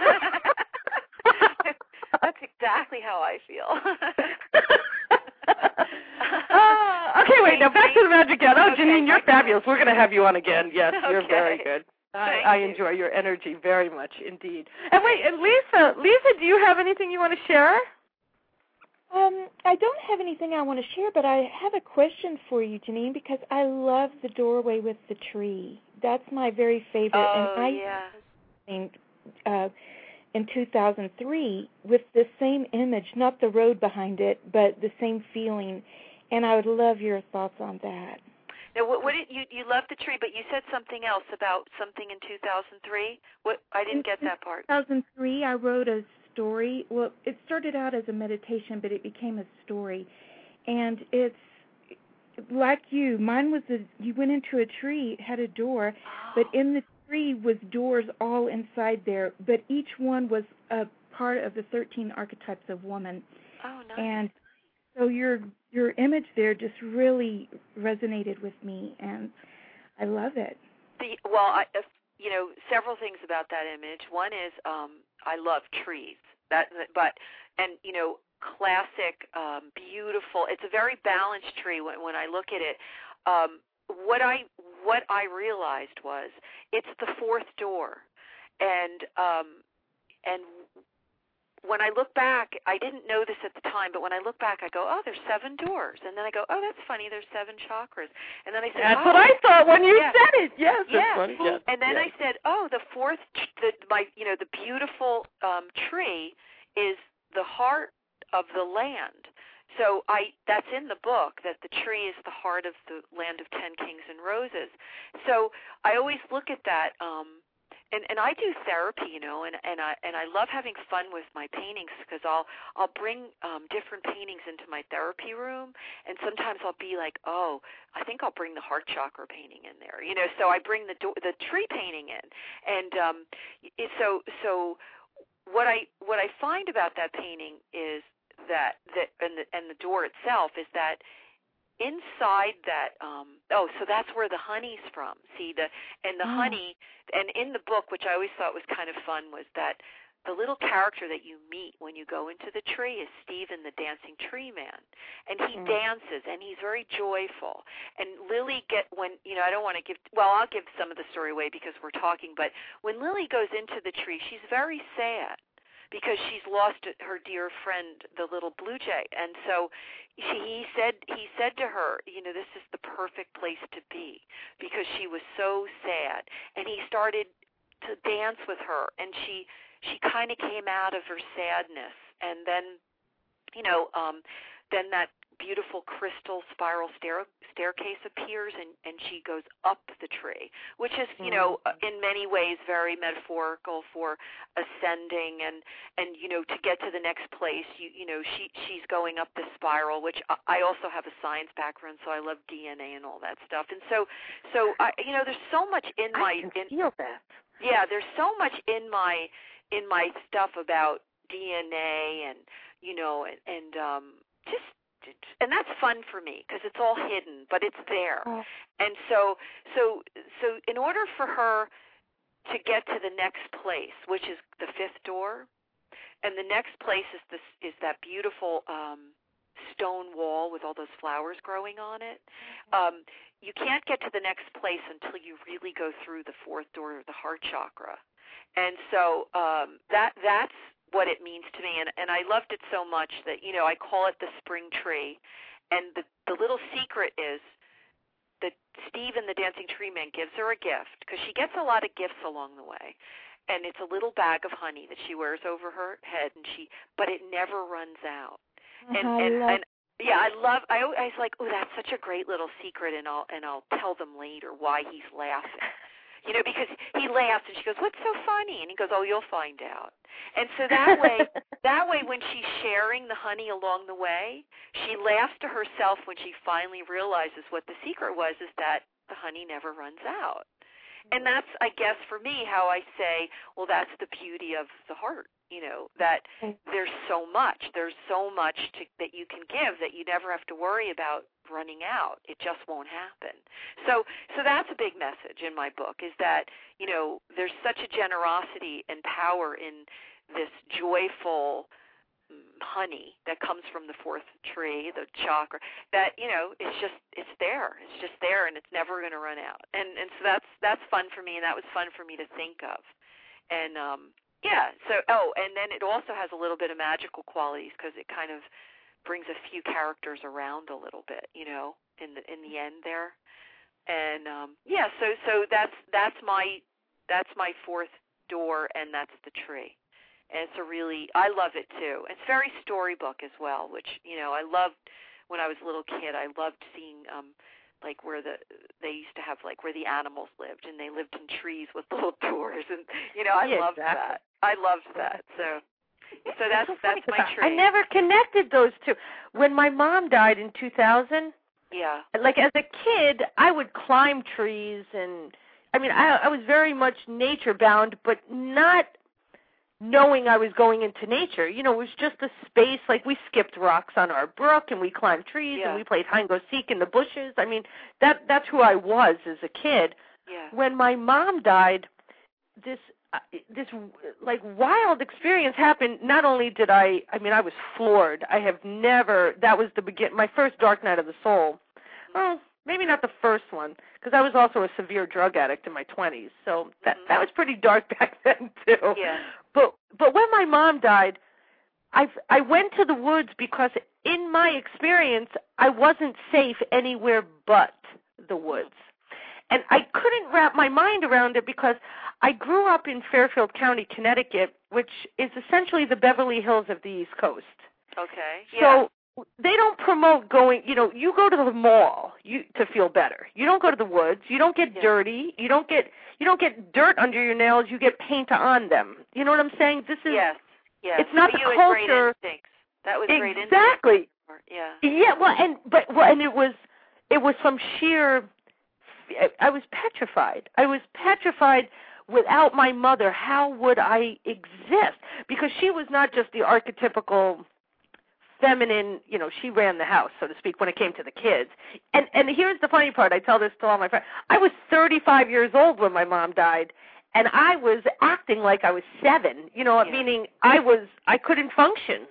That's exactly how I feel. Okay, wait, now back to the magic again. Oh, Janine, you're fabulous. We're going to have you on again. Yes, you're very good. I enjoy your energy very much indeed. And wait, and Lisa, do you have anything you want to share? I don't have anything I want to share, but I have a question for you, Janine, because I love the doorway with the tree. That's my very favorite. Oh, and I think in 2003 with the same image, not the road behind it, but the same feeling. And I would love your thoughts on that. Now, what did you love the tree, but you said something else about something in 2003. What I didn't get that part. In 2003, I wrote a story. Well, it started out as a meditation, but it became a story. And it's like you. Mine was you went into a tree, it had a door, but in the tree was doors all inside there. But each one was a part of the 13 archetypes of woman. Oh, nice. And so your image there just really resonated with me, and I love it. Several things about that image. One is I love trees. Classic, beautiful. It's a very balanced tree when I look at it. What I realized was it's the fourth door, and when I look back, I didn't know this at the time, but when I look back, I go, oh, there's 7 doors, and then I go, oh, that's funny, there's 7 chakras, and then I said, that's what I thought when you said it. Yes, that's funny. Yes. And then I said, oh, the fourth, the beautiful tree is the heart of the land. So that's in the book, that the tree is the heart of the land of 10 kings and roses. So I always look at that, and I do therapy, and I love having fun with my paintings, because I'll bring different paintings into my therapy room, and sometimes I'll be like, oh, I think I'll bring the heart chakra painting in there, So I bring the tree painting in, and so what I find about that painting is that and the door itself is that inside that so that's where the honey's from. See, the honey, and in the book, which I always thought was kind of fun, was that the little character that you meet when you go into the tree is Stephen, the dancing tree man, and he dances, and he's very joyful. And Lily I don't want to I'll give some of the story away because we're talking, but when Lily goes into the tree, she's very sad, because she's lost her dear friend, the little blue jay. And so he said to her, this is the perfect place to be, because she was so sad. And he started to dance with her, and she kind of came out of her sadness. And then, then that beautiful crystal spiral staircase appears, and she goes up the tree, which is, in many ways very metaphorical for ascending and to get to the next place. She's going up this spiral, which I also have a science background, so I love DNA and all that stuff. And so there's so much in my feel that. Yeah, there's so much in my stuff about DNA and and that's fun for me, because it's all hidden, but it's there. Oh. And so in order for her to get to the next place, which is the 5th door, and the next place is that beautiful stone wall with all those flowers growing on it. You can't get to the next place until you really go through the 4th door of the heart chakra. And so that's what it means to me, and I loved it so much that I call it the spring tree. And the little secret is that Stephen, the dancing tree man, gives her a gift, because she gets a lot of gifts along the way, and it's a little bag of honey that she wears over her head, but it never runs out. I was like, oh, that's such a great little secret, and I'll tell them later why he's laughing. Because he laughs, and she goes, what's so funny? And he goes, oh, you'll find out. And so that way, when she's sharing the honey along the way, she laughs to herself when she finally realizes what the secret was, is that the honey never runs out. And that's, I guess, for me, how I say, well, that's the beauty of the heart, that there's so much that you can give, that you never have to worry about running out. It just won't happen. So that's a big message in my book, is that, there's such a generosity and power in this joyful honey that comes from the 4th tree, the chakra, that, it's there. It's just there, and it's never going to run out. And so that's fun for me, and that was fun for me to think of. And, and then it also has a little bit of magical qualities, because it kind of brings a few characters around a little bit, in the end there. And so that's my 4th door, and that's the tree. And I love it too. It's very storybook as well, which, I loved when I was a little kid. I loved seeing like where they used to have like where the animals lived, and they lived in trees with little doors, and I loved that. I loved that. So that's my tree. I never connected those two. When my mom died in 2000, like as a kid, I would climb trees, and I was very much nature bound, but not knowing I was going into nature. It was just a space, like we skipped rocks on our brook, and we climbed trees, and we played hide and go seek in the bushes. That's who I was as a kid. when my mom died, this like wild experience happened. Not only did I was floored. I have never, that was my first dark night of the soul. Well, maybe not the first one, because I was also a severe drug addict in my 20s. So that was pretty dark back then too. Yeah. But when my mom died, I went to the woods because in my experience I wasn't safe anywhere but the woods. And I couldn't wrap my mind around it because I grew up in Fairfield County, Connecticut, which is essentially the Beverly Hills of the East Coast. Okay. Yeah. So they don't promote going, you go to the mall to feel better. You don't go to the woods. You don't get dirty. You don't get dirt under your nails. You get paint on them. You know what I'm saying? This is Yes. It's not the culture. That was great instinct. Exactly. Yeah. Yeah, and it was from sheer, I was petrified. I was petrified. Without my mother, how would I exist? Because she was not just the archetypical feminine, she ran the house, so to speak, when it came to the kids. And here's the funny part. I tell this to all my friends. I was 35 years old when my mom died, and I was acting like I was 7, meaning I couldn't function.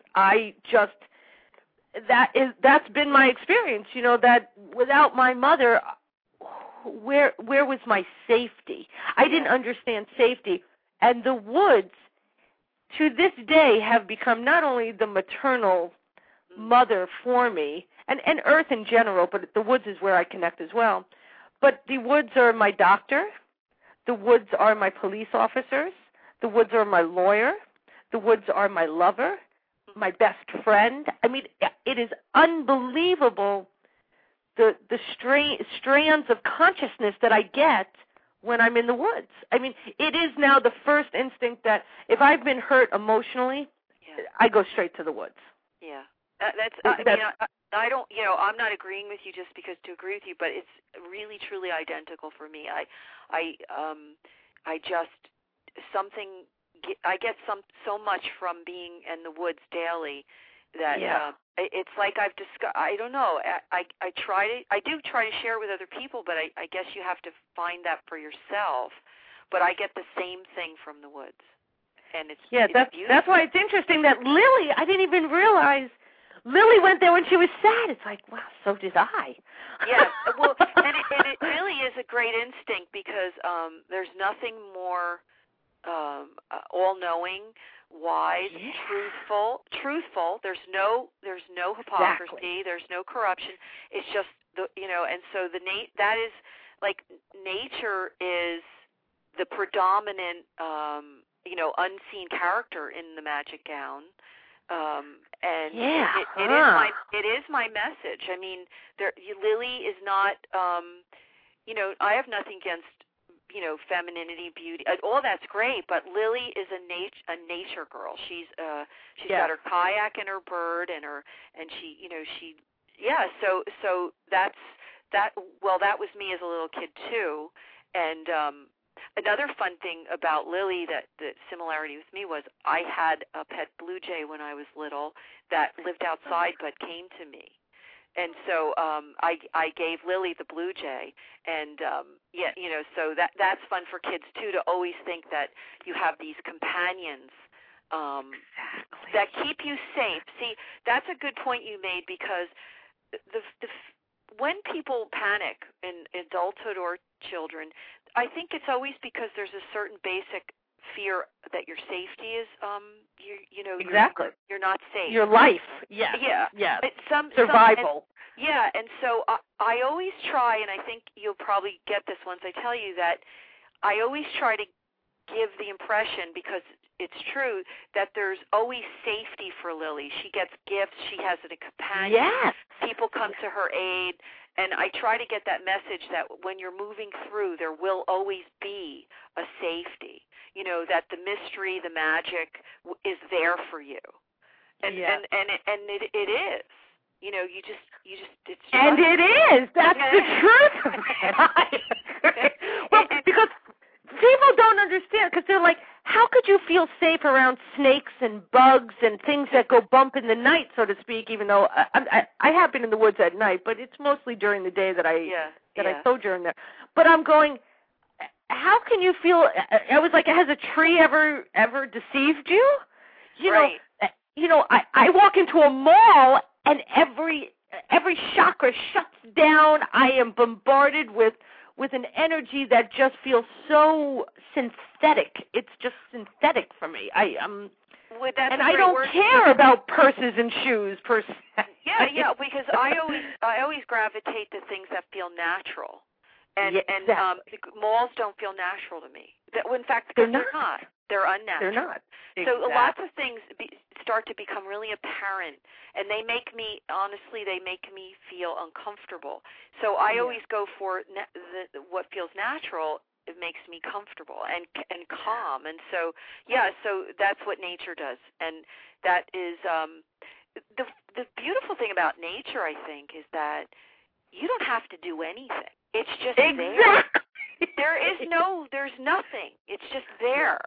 That's been my experience, that without my mother, where was my safety? I didn't understand safety. And the woods, to this day, have become not only the maternal mother for me, and earth in general, but the woods is where I connect as well. But the woods are my doctor. The woods are my police officers. The woods are my lawyer. The woods are my lover, my best friend. I mean, it is unbelievable the strands of consciousness that I get when I'm in the woods. I mean, it is now the first instinct that if I've been hurt emotionally, I go straight to the woods. Yeah. I don't, I'm not agreeing with you just because to agree with you, but it's really truly identical for me. I get so much from being in the woods daily that it's like I've discovered. I don't know. I do try to share with other people, but I guess you have to find that for yourself. But I get the same thing from the woods, and it's beautiful. That's why it's interesting that Lily. I didn't even realize Lily went there when she was sad. It's like, wow, so did I. Yeah, well, and it really is a great instinct because there's nothing more all-knowing, wise, truthful. There's no hypocrisy. Exactly. There's no corruption. It's just and so that is like nature is the predominant unseen character in the Magic Gown. And it is my message. I mean, Lily is not. I have nothing against femininity, beauty, all that's great. But Lily is a nature girl. She's got her kayak and her bird and she. So that's that. Well, that was me as a little kid too, and. Another fun thing about Lily that the similarity with me was I had a pet blue jay when I was little that lived outside but came to me. And so I gave Lily the blue jay. And, so that's fun for kids, too, to always think that you have these companions that keep you safe. See, that's a good point you made because when people panic in adulthood or children, I think it's always because there's a certain basic fear that your safety is, exactly. You're not safe. Your life. Yeah. Yeah. Yeah. Survival. And so I always try, and I think you'll probably get this once I tell you that I always try to give the impression, because it's true, that there's always safety for Lily. She gets gifts. She has a companion. Yes. People come to her aid. And I try to get that message that when you're moving through, there will always be a safety. That the mystery, the magic is there for you. And it is. It's and it is. That's the truth of it. Well, because people don't understand, because they're like, how could you feel safe around snakes and bugs and things that go bump in the night, so to speak, even though I have been in the woods at night, but it's mostly during the day that I sojourn there. But I'm going, how can you feel? I was like, has a tree ever deceived you? I walk into a mall and every chakra shuts down. I am bombarded with an energy that just feels so synthetic. It's just synthetic for me. I don't care about purses and shoes per se. Yeah, because I always gravitate to things that feel natural. And malls don't feel natural to me. In fact, they're not. They're unnatural. They're not. Exactly. So lots of things start to become really apparent, and they make me feel uncomfortable. So I always go for what feels natural. It makes me comfortable and calm. And so that's what nature does. And that is the beautiful thing about nature, I think, is that you don't have to do anything. It's just there. There's nothing. It's just there.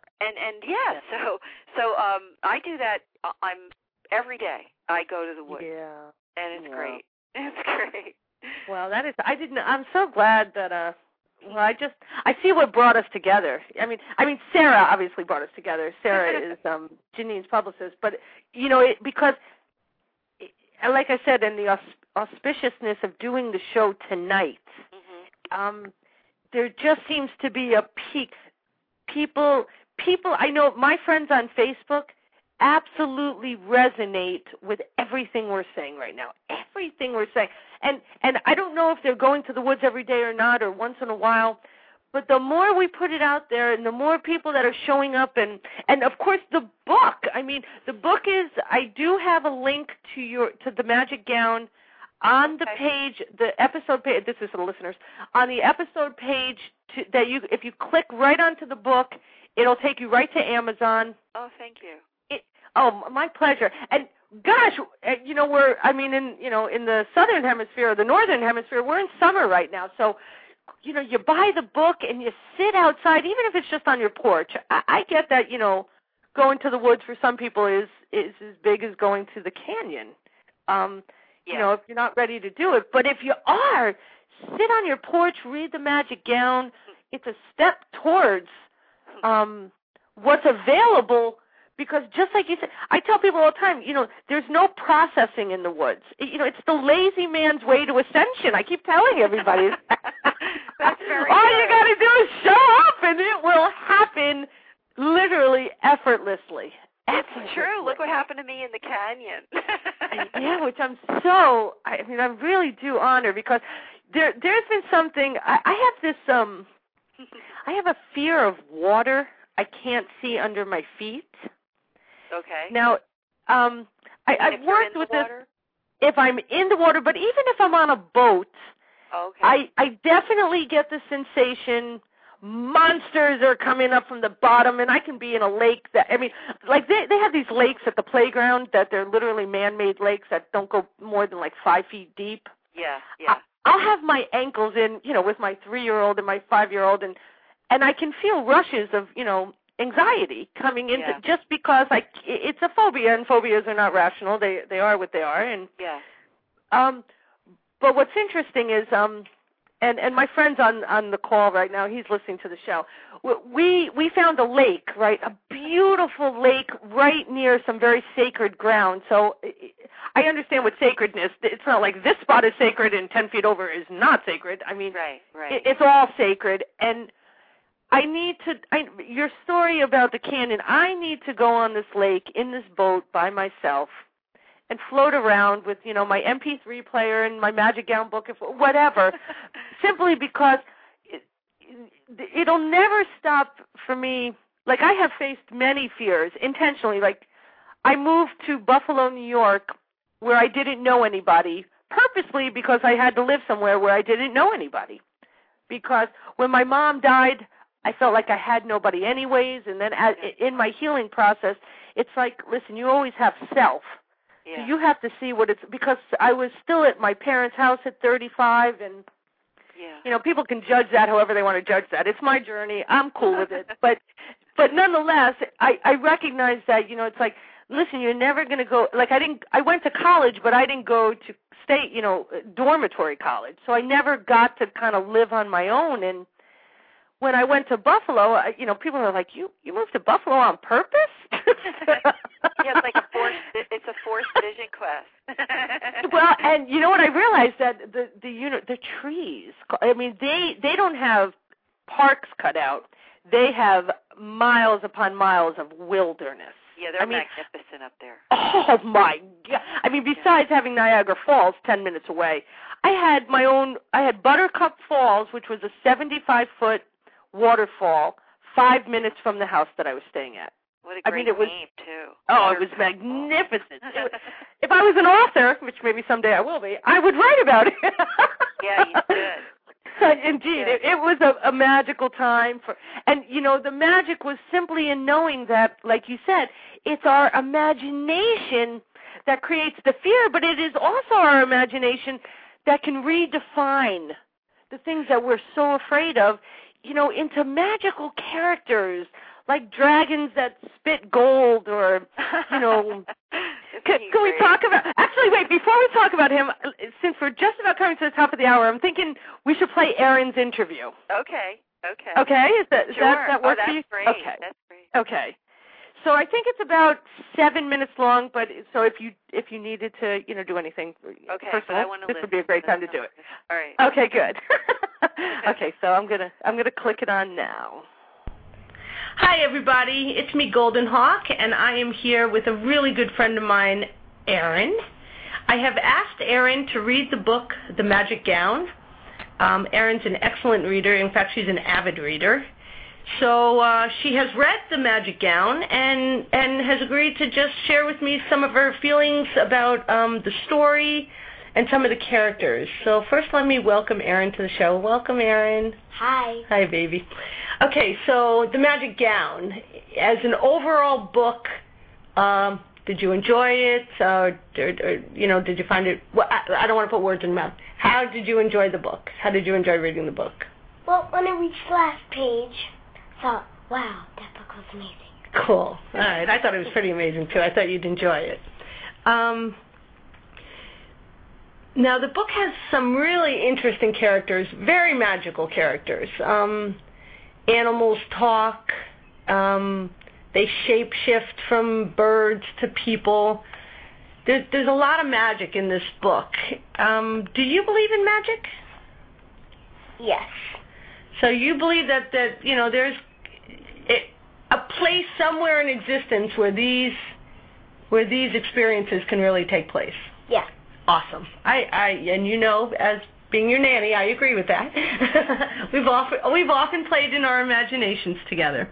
So I do that. I'm every day. I go to the woods. Yeah. And it's great. It's great. Well, I'm so glad that I see what brought us together. I mean Sarah obviously brought us together. Sarah is Janine's publicist, but because like I said, in the auspiciousness of doing the show tonight, there just seems to be a peak. People, I know my friends on Facebook absolutely resonate with everything we're saying right now. Everything we're saying. And I don't know if they're going to the woods every day or not, or once in a while, but the more we put it out there and the more people that are showing up, and of course the book. I mean, the book is, I do have a link to the Magic Gown on the page, the episode page. This is for the listeners. On the episode page, if you click right onto the book, it'll take you right to Amazon. Oh, thank you. My pleasure. And gosh, in the southern hemisphere or the northern hemisphere, we're in summer right now. So, you buy the book and you sit outside, even if it's just on your porch. I get that, going to the woods for some people is as big as going to the canyon. If you're not ready to do it. But if you are, sit on your porch, read the Magic Gown. It's a step towards what's available, because just like you said, I tell people all the time, there's no processing in the woods. It's the lazy man's way to ascension. I keep telling everybody. That's very all good. You got to do is show up, and it will happen literally effortlessly. It's true. Look what happened to me in the canyon. Which I really do honor, because there's been something. I have this. I have a fear of water. I can't see under my feet. Okay. Now, I've worked with this. If I'm in the water, but even if I'm on a boat, I definitely get the sensation monsters are coming up from the bottom, and I can be in a lake that, they have these lakes at the playground that they're literally man-made lakes that don't go more than 5 feet deep. Yeah. I'll have my ankles in, with my 3-year-old and my 5-year-old, and I can feel rushes of, anxiety coming into, just because it's a phobia, and phobias are not rational. They are what they are. And but what's interesting is, and my friend's on the call right now. He's listening to the show. We found a lake, right? A beautiful lake right near some very sacred ground. So I understand what sacredness. It's not like this spot is sacred and 10 feet over is not sacred. I mean, right. It's all sacred. And your story about the canyon, I need to go on this lake in this boat by myself and float around with, my MP3 player and my Magic Gown book, whatever, simply because it'll never stop for me. Like, I have faced many fears intentionally. Like, I moved to Buffalo, New York, where I didn't know anybody, purposely because I had to live somewhere where I didn't know anybody. Because when my mom died, I felt like I had nobody anyways, and then in my healing process, it's like, listen, you always have self. Yeah. So you have to see what it's, because I was still at my parents' house at 35, and, people can judge that however they want to judge that. It's my journey. I'm cool with it. But nonetheless, I recognize that, it's like, listen, you're never going to go, I went to college, but I didn't go to state, dormitory college. So I never got to kind of live on my own. And when I went to Buffalo, people are like, you moved to Buffalo on purpose? Yeah, it's a forced vision quest. Well, and you know what? I realized that the trees, I mean, they don't have parks cut out. They have miles upon miles of wilderness. Yeah, they're magnificent up there. Oh, my God. I mean, besides having Niagara Falls 10 minutes away, I had Buttercup Falls, which was a 75-foot waterfall 5 minutes from the house that I was staying at. What a great name, too. Oh, it was magnificent. If I was an author, which maybe someday I will be, I would write about it. Yeah, you should. Indeed, it was a magical time and the magic was simply in knowing that, like you said, it's our imagination that creates the fear, but it is also our imagination that can redefine the things that we're so afraid of, into magical characters like dragons that spit gold, or Can we talk about? Actually, wait. Before we talk about him, since we're just about coming to the top of the hour, I'm thinking we should play Erin's interview. Okay. Okay. Is that work for you? Great. Okay. That's great. Okay. So I think it's about 7 minutes long. But so if you needed to do anything, personal, this would be a great time to do it. All right. Okay. Good. Okay. So I'm gonna click it on now. Hi, everybody. It's me, Golden Hawk, and I am here with a really good friend of mine, Erin. I have asked Erin to read the book, The Magic Gown. Erin's an excellent reader. In fact, she's an avid reader. So she has read The Magic Gown and has agreed to just share with me some of her feelings about the story and some of the characters. So first, let me welcome Erin to the show. Welcome, Erin. Hi. Hi, baby. Okay, so The Magic Gown, as an overall book, did you enjoy it? Or, did you find it? Well, I don't want to put words in your mouth. How did you enjoy the book? How did you enjoy reading the book? Well, when I reached the last page, I thought, wow, that book was amazing. Cool. All right, I thought it was pretty amazing too. I thought you'd enjoy it. Now, the book has some really interesting characters, very magical characters. Animals talk. They shape-shift from birds to people. There's a lot of magic in this book. Do you believe in magic? Yes. So you believe that there's a place somewhere in existence where these experiences can really take place? Yeah. Awesome. And as being your nanny, I agree with that. We've often played in our imaginations together.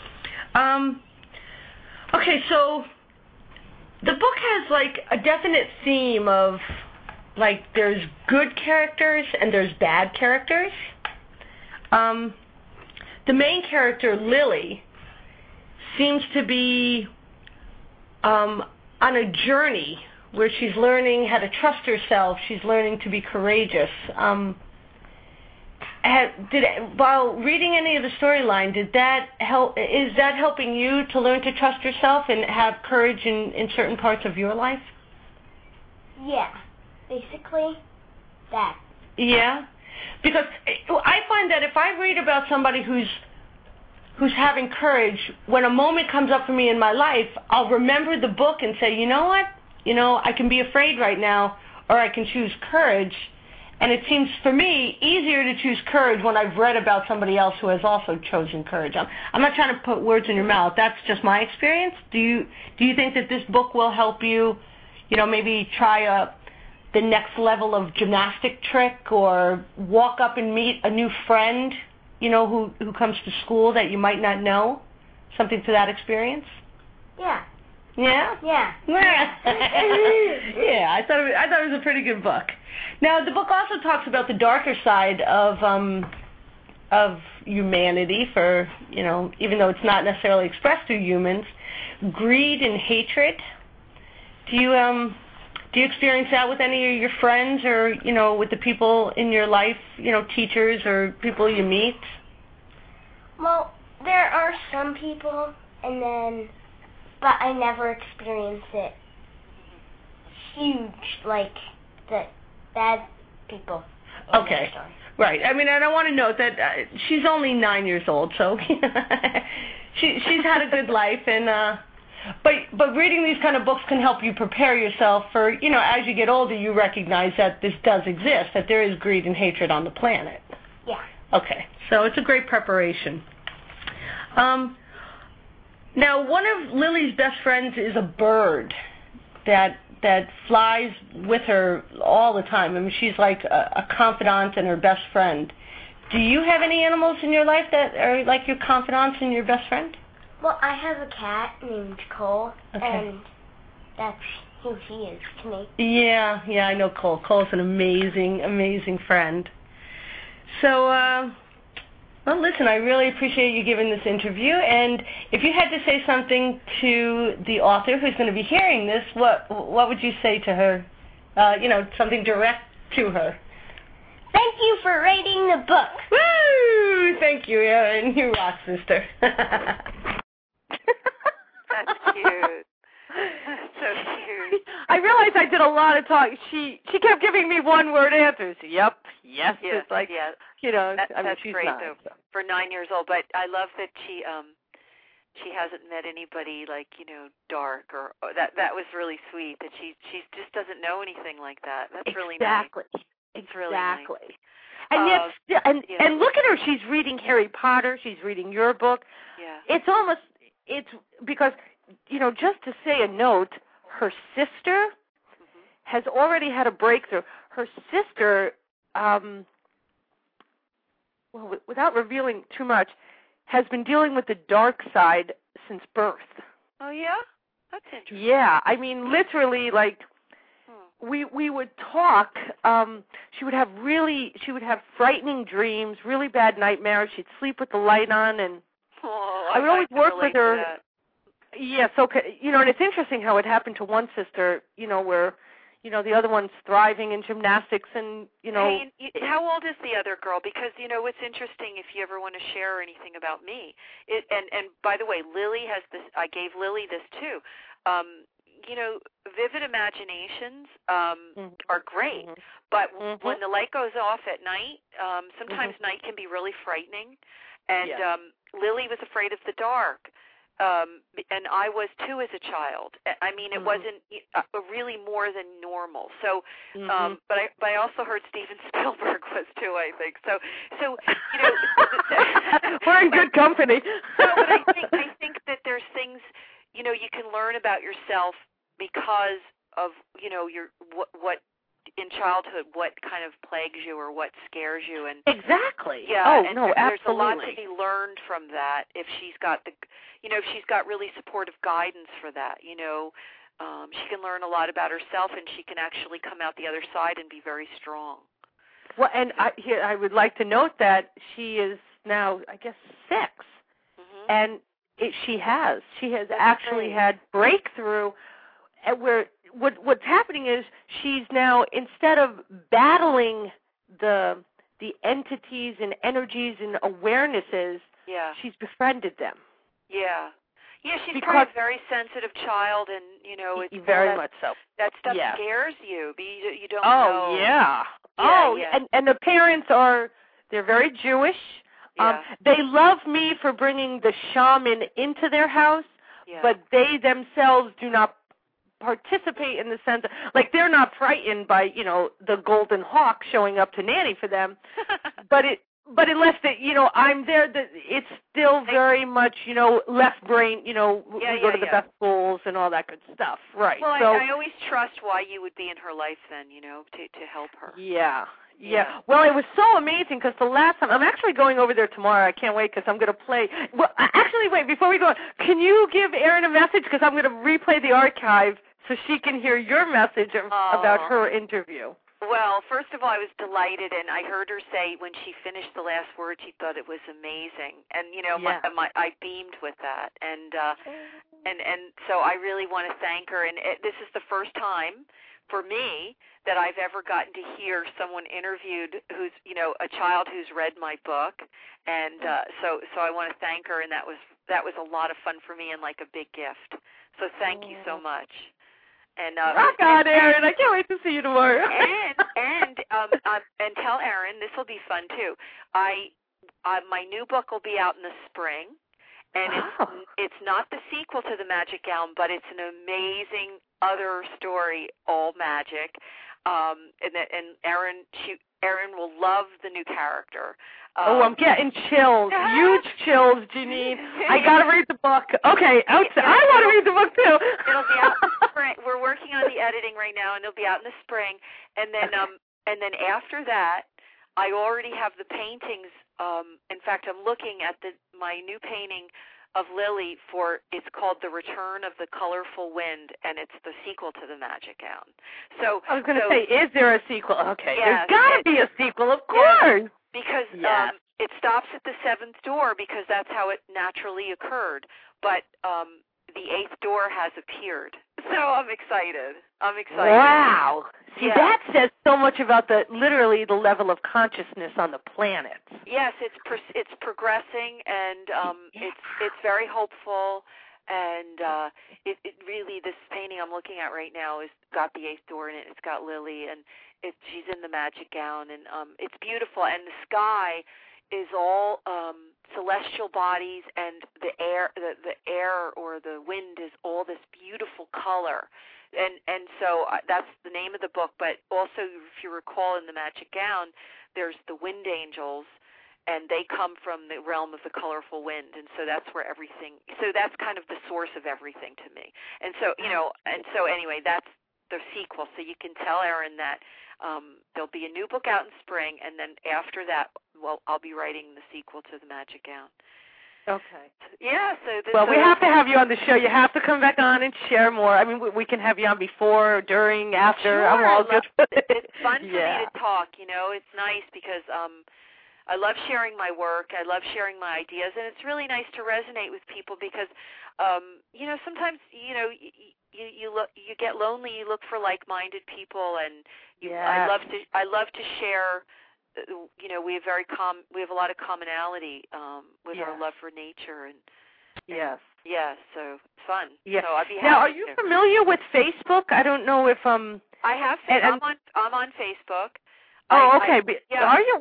Okay, so the book has a definite theme of there's good characters and there's bad characters. The main character, Lily, seems to be on a journey where she's learning how to trust herself. She's learning to be courageous. While reading any of the storyline, did that help? Is that helping you to learn to trust yourself and have courage in certain parts of your life? Yeah, basically that. Yeah, because I find that if I read about somebody who's having courage, when a moment comes up for me in my life, I'll remember the book and say, you know what? I can be afraid right now, or I can choose courage. And it seems, for me, easier to choose courage when I've read about somebody else who has also chosen courage. I'm not trying to put words in your mouth. That's just my experience. Do you think that this book will help you, maybe try the next level of gymnastic trick, or walk up and meet a new friend, who comes to school that you might not know? Something to that experience? Yeah. Yeah? Yeah. Yeah, I thought it was a pretty good book. Now, the book also talks about the darker side of humanity, for, even though it's not necessarily expressed through humans, greed and hatred. Do you experience that with any of your friends, or, with the people in your life, teachers or people you meet? Well, there are some people, but I never experienced it huge, like the bad people. Okay. Right. I mean, and I want to note that she's only 9 years old, so she's had a good life, and but reading these kind of books can help you prepare yourself for, as you get older, you recognize that this does exist, that there is greed and hatred on the planet. Yeah. Okay. So it's a great preparation. Now, one of Lily's best friends is a bird that flies with her all the time. I mean, she's like a confidant and her best friend. Do you have any animals in your life that are like your confidants and your best friend? Well, I have a cat named Cole, okay. And that's who he is to me. Yeah, I know Cole. Cole's an amazing friend. So, well, listen, I really appreciate you giving this interview, and if you had to say something to the author who's going to be hearing this, what would you say to her? Something direct to her. Thank you for reading the book. Woo! Thank you, Erin. You rock, sister. That's cute. So cute. I realized I did a lot of talking. She kept giving me one-word answers. Yep, yes. It's like, yeah. That's she's great, 9, though, for 9 years old. But I love that she hasn't met anybody like, dark or that was really sweet. That she just doesn't know anything like that. That's really nice. It's really nice. And yet, and look at her. She's reading Harry Potter. She's reading your book. Yeah. It's because, just to say a note, her sister has already had a breakthrough. Her sister, without revealing too much, has been dealing with the dark side since birth. Oh, yeah? That's interesting. Yeah. I mean, literally, like, we would talk. She would have frightening dreams, really bad nightmares. She'd sleep with the light on, and I would always work with her. Yeah, so and it's interesting how it happened to one sister, where the other one's thriving in gymnastics, and Hey, how old is the other girl? Because what's interesting, if you ever want to share anything about me, and by the way, Lily has this. I gave Lily this too. Vivid imaginations are great, but when the light goes off at night, sometimes night can be really frightening. And Lily was afraid of the dark, and I was too as a child. I mean, it wasn't really more than normal. So, but I also heard Steven Spielberg was too, I think. So we're in good company. No, but I think that there's things you can learn about yourself because of your what in childhood, what kind of plagues you or what scares you, and exactly. Yeah. Oh, and no, there's absolutely. a lot to be learned from that if she's got if she's got really supportive guidance for that. She can learn a lot about herself, and she can actually come out the other side and be very strong. Well, and I would like to note that she is now, I guess, 6, and she has actually had breakthrough, where what's happening is she's now, instead of battling the entities and energies and awarenesses, she's befriended them. Yeah. Yeah, she's probably a very sensitive child, and it's very much so. That stuff scares you. You don't know. Oh yeah. And the parents they're very Jewish. Yeah. They love me for bringing the shaman into their house, but they themselves do not participate in the sense of, like, they're not frightened by the golden hawk showing up to nanny for them, but unless that I'm there, that it's still very much left brain. We go to the best schools and all that good stuff, right? Well, so, I always trust why you would be in her life then, to help her. Yeah. Well, it was so amazing because the last time, I'm actually going over there tomorrow. I can't wait because I'm going to play. Well, actually, wait, before we go, can you give Erin a message? Because I'm going to replay the archive so she can hear your message about her interview. Well, first of all, I was delighted, and I heard her say when she finished the last word, she thought it was amazing, and I beamed with that, and so I really want to thank her, and this is the first time for me that I've ever gotten to hear someone interviewed who's a child who's read my book, and so I want to thank her, and that was a lot of fun for me and like a big gift. So thank you so much. And rock on, Erin! I can't wait to see you tomorrow. and tell Erin, this will be fun too. My new book will be out in the spring, and it's not the sequel to The Magic Gown, but it's an amazing other story, all magic. And Erin will love the new character. I'm getting chills, huge chills, Janine. I got to read the book. Okay, I want to read the book too. It'll be out in the spring. We're working on the editing right now, and it'll be out in the spring. And then after that, I already have the paintings. In fact, I'm looking at my new painting of Lily it's called The Return of the Colorful Wind, and it's the sequel to The Magic Gown. So I was going to say, is there a sequel? Okay, there's got to be a sequel, of course. Yeah, because it stops at the 7th door because that's how it naturally occurred. But the 8th door has appeared. So I'm excited. Wow. See, that says so much about literally the level of consciousness on the planet. Yes, it's progressing, and it's very hopeful, and it really, this painting I'm looking at right now has got the 8th door in it. It's got Lily, and she's in the magic gown, and it's beautiful, and the sky is all celestial bodies, and the air or the wind is all this beautiful color. And so that's the name of the book, but also, if you recall, in The Magic Gown, there's the wind angels, and they come from the realm of the colorful wind, and so that's where that's kind of the source of everything to me. And so, anyway, that's the sequel. So you can tell Erin that there'll be a new book out in spring, and then after that, I'll be writing the sequel to The Magic Gown. Okay. Yeah. We have to have you on the show. You have to come back on and share more. I mean, we can have you on before, during, after. Sure, I'm all good. It's fun for me to talk. It's nice because I love sharing my work. I love sharing my ideas, and it's really nice to resonate with people because, sometimes you get lonely. You look for like-minded people, and I love to share. We have a lot of commonality with our love for nature, and so it's fun. Yeah. So I'd be happy. Now, are you familiar with Facebook? I don't know if I have. I'm on Facebook. Oh, okay. Are you?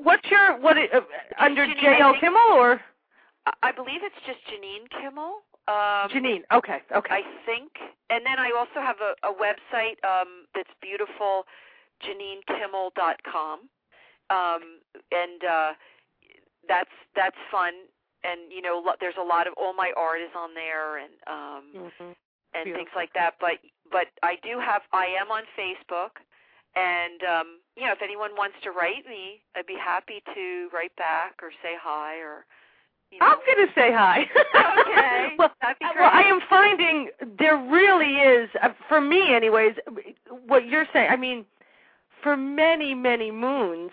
Under J.L. Kimmel or? I believe it's just Janine Kimmel. Janine. Okay. I think, and then I also have a website that's beautiful, JanineKimmel.com. And that's fun, and there's a lot of all my art is on there, and and things like that. But I am on Facebook, and if anyone wants to write me, I'd be happy to write back or say hi or. I'm going to say hi. Okay. That'd be great. Well, I am finding there really is, for me anyways, what you're saying. I mean, for many, many moons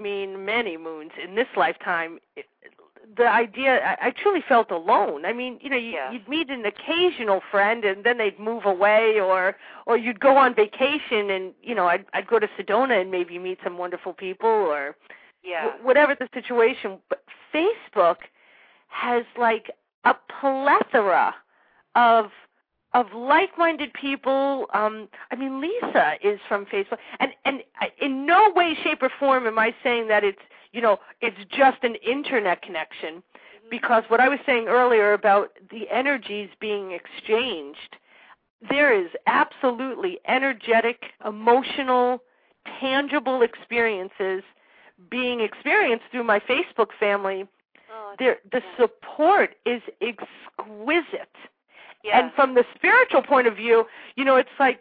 in this lifetime, the idea, I truly felt alone. I mean, you'd meet an occasional friend and then they'd move away, or you'd go on vacation and, I'd go to Sedona and maybe meet some wonderful people or whatever the situation. But Facebook has like a plethora of like-minded people. Lisa is from Facebook, and in no way, shape, or form am I saying that it's just an internet connection, because what I was saying earlier about the energies being exchanged, there is absolutely energetic, emotional, tangible experiences being experienced through my Facebook family. The support is exquisite. Yeah. And from the spiritual point of view, it's like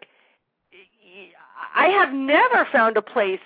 I have never found a place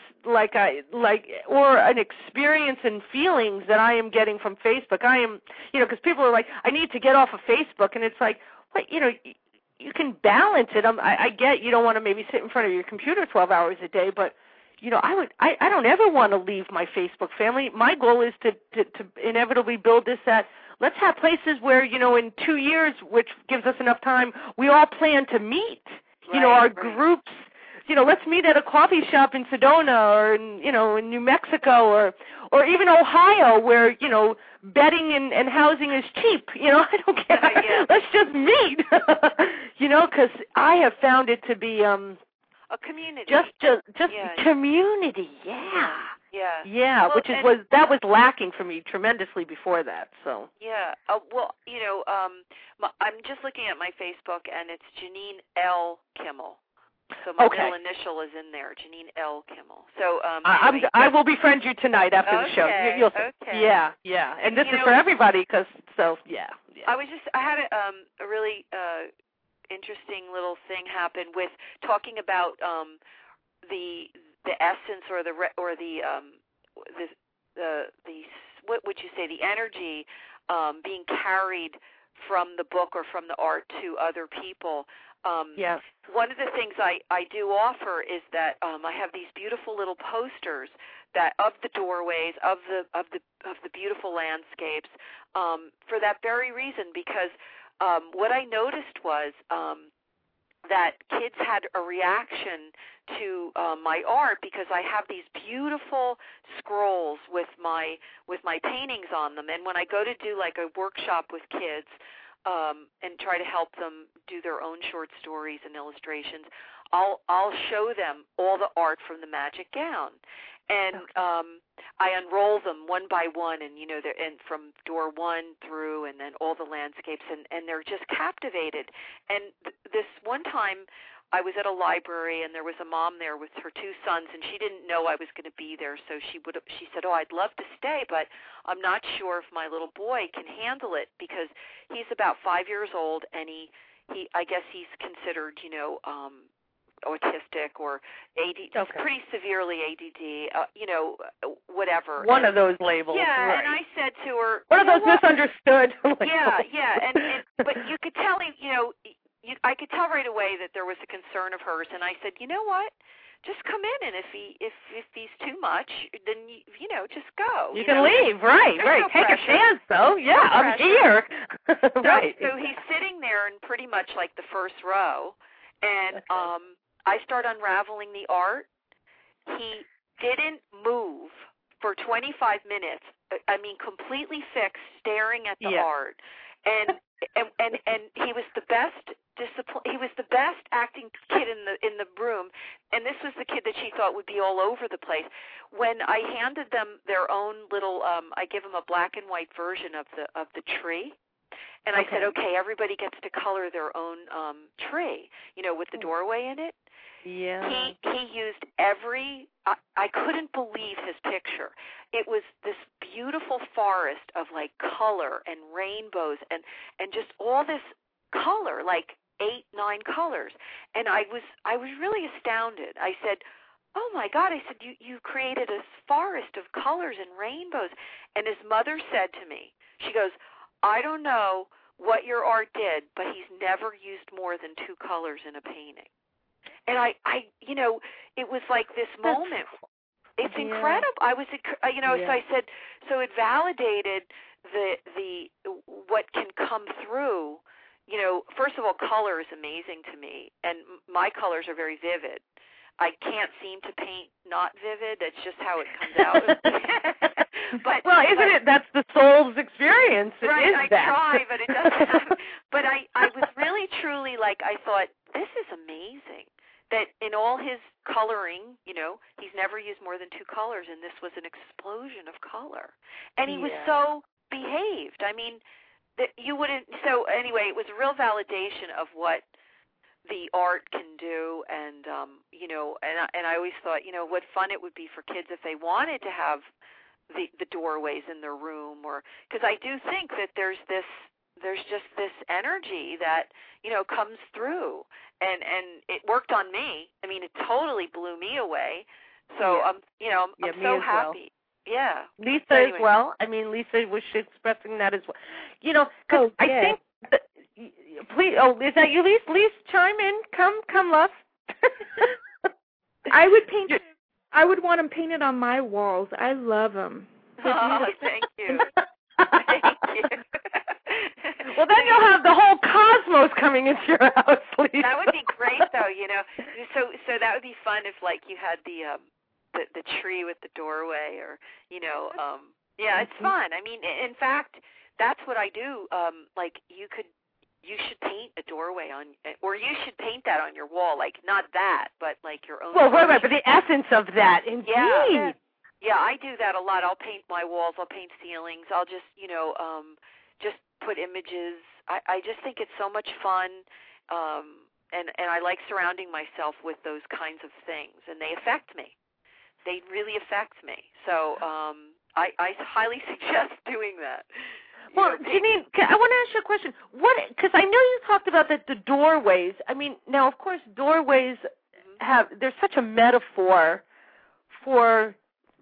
or an experience and feelings that I am getting from Facebook. I am, because people are like, I need to get off of Facebook, and it's like, you can balance it. I get you don't want to maybe sit in front of your computer 12 hours a day, but I don't ever want to leave my Facebook family. My goal is to inevitably build this that let's have places where, in 2 years, which gives us enough time, we all plan to meet, our groups. Let's meet at a coffee shop in Sedona or in New Mexico or even Ohio where, bedding and housing is cheap. I don't care. Yeah. Let's just meet. Because I have found it to be a community. Just community. Yeah. Yeah. Yeah, well, that was lacking for me tremendously before that. So. Yeah. I'm just looking at my Facebook, and it's Janine L. Kimmel. So my middle initial is in there, Janine L. Kimmel. So I will befriend you tonight after the show. You'll okay. Yeah. And this is for everybody, yeah. I had a really interesting little thing happen with talking about the essence or the what would you say, the energy being carried from the book or from the art to other people. Yes. One of the things I do offer is that I have these beautiful little posters that of the doorways, of the beautiful landscapes, for that very reason, because what I noticed was that kids had a reaction to my art, because I have these beautiful scrolls with my paintings on them, and when I go to do like a workshop with kids and try to help them do their own short stories and illustrations, I'll show them all the art from the Magic Gown, and I unroll them one by one, and and from door one through, and then all the landscapes, and they're just captivated. And this one time, I was at a library, and there was a mom there with her two sons, and she didn't know I was going to be there, so she said, "Oh, I'd love to stay, but I'm not sure if my little boy can handle it, because he's about 5 years old, and I guess he's considered, autistic or ADD, pretty severely ADD, whatever." One of those labels. Yeah, right. And I said to her, one of those misunderstood. Yeah, but you could tell I could tell right away that there was a concern of hers, and I said, you know what? Just come in, and if he's too much, then just go. You can leave, right? No Take pressure. a chance, though. Yeah, I'm here. Right. So he's sitting there in pretty much like the first row, and I start unraveling the art. He didn't move for 25 minutes. I mean, completely fixed, staring at the art, and he was the best he was the best acting kid in the room, and this was the kid that she thought would be all over the place. When I handed them their own little, I give them a black and white version of the tree, and I said, okay, everybody gets to color their own tree, with the doorway in it. Yeah. He used I couldn't believe his picture. It was this beautiful forest of like color and rainbows and just all this color, like 8-9 colors. And I was really astounded. I said, "Oh my God," I said, you created a forest of colors and rainbows. And his mother said to me, she goes, "I don't know what your art did, but he's never used more than 2 colors in a painting." And I it was like this moment. It's incredible. I was, so I said, so it validated the what can come through. First of all, color is amazing to me, and my colors are very vivid. I can't seem to paint not vivid. That's just how it comes out. That's the soul's experience. Right, I try, but it doesn't. But I was really, truly, I thought, this is amazing. That in all his coloring, he's never used more than 2 colors, and this was an explosion of color. And he was so behaved. I mean, that you wouldn't. So anyway, it was a real validation of what the art can do, and and I always thought, what fun it would be for kids if they wanted to have the doorways in their room, or because I do think that there's just this energy that comes through, and it worked on me. I mean, it totally blew me away. So I'm so happy. Well. Yeah, Lisa as well. I mean, Lisa was expressing that as well. Because I think that, please. Oh, is that you, Lisa? Lisa, chime in. Come, love. I would paint. I would want them painted on my walls. I love them. Oh, thank you. Thank you. Well, then you'll have the whole cosmos coming into your house, Lisa. That would be great, though. So that would be fun if, you had the tree with the doorway, or Yeah, it's fun. I mean, in fact, that's what I do. Like you should paint a doorway or you should paint that on your wall. Like not that, but like your own. Well, right, but the essence of that, indeed. Yeah, I do that a lot. I'll paint my walls. I'll paint ceilings. I'll just, just put images. I just think it's so much fun, and I like surrounding myself with those kinds of things, and they affect me. They really affect me. So I highly suggest doing that. Well, Janine, I want to ask you a question. Because I know you talked about the doorways. I mean, now, of course, doorways there's such a metaphor for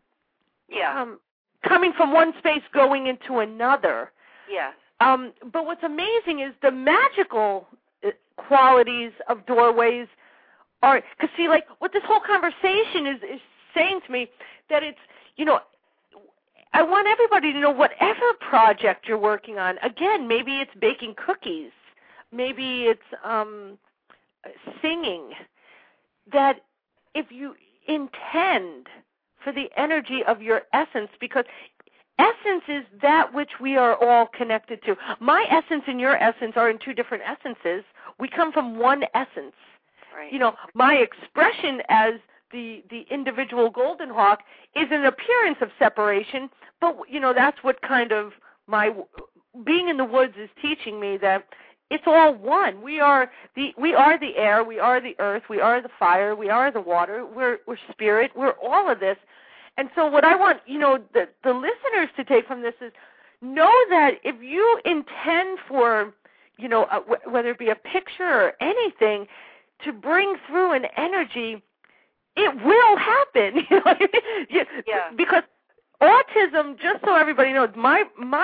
coming from one space going into another. Yes. But what's amazing is the magical qualities of doorways are, because see, like what this whole conversation is saying to me, that it's, I want everybody to know whatever project you're working on, again, maybe it's baking cookies, maybe it's singing, that if you intend for the energy of your essence, because essence is that which we are all connected to. My essence and your essence are in two different essences. We come from one essence. Right. My expression as the individual Golden Hawk is an appearance of separation, but, that's what kind of my being in the woods is teaching me, that it's all one. We are the air, we are the earth, we are the fire, we are the water, we're spirit, we're all of this. And so what I want, the listeners to take from this is know that if you intend for, whether it be a picture or anything, to bring through an energy, it will happen. Because autism, just so everybody knows, my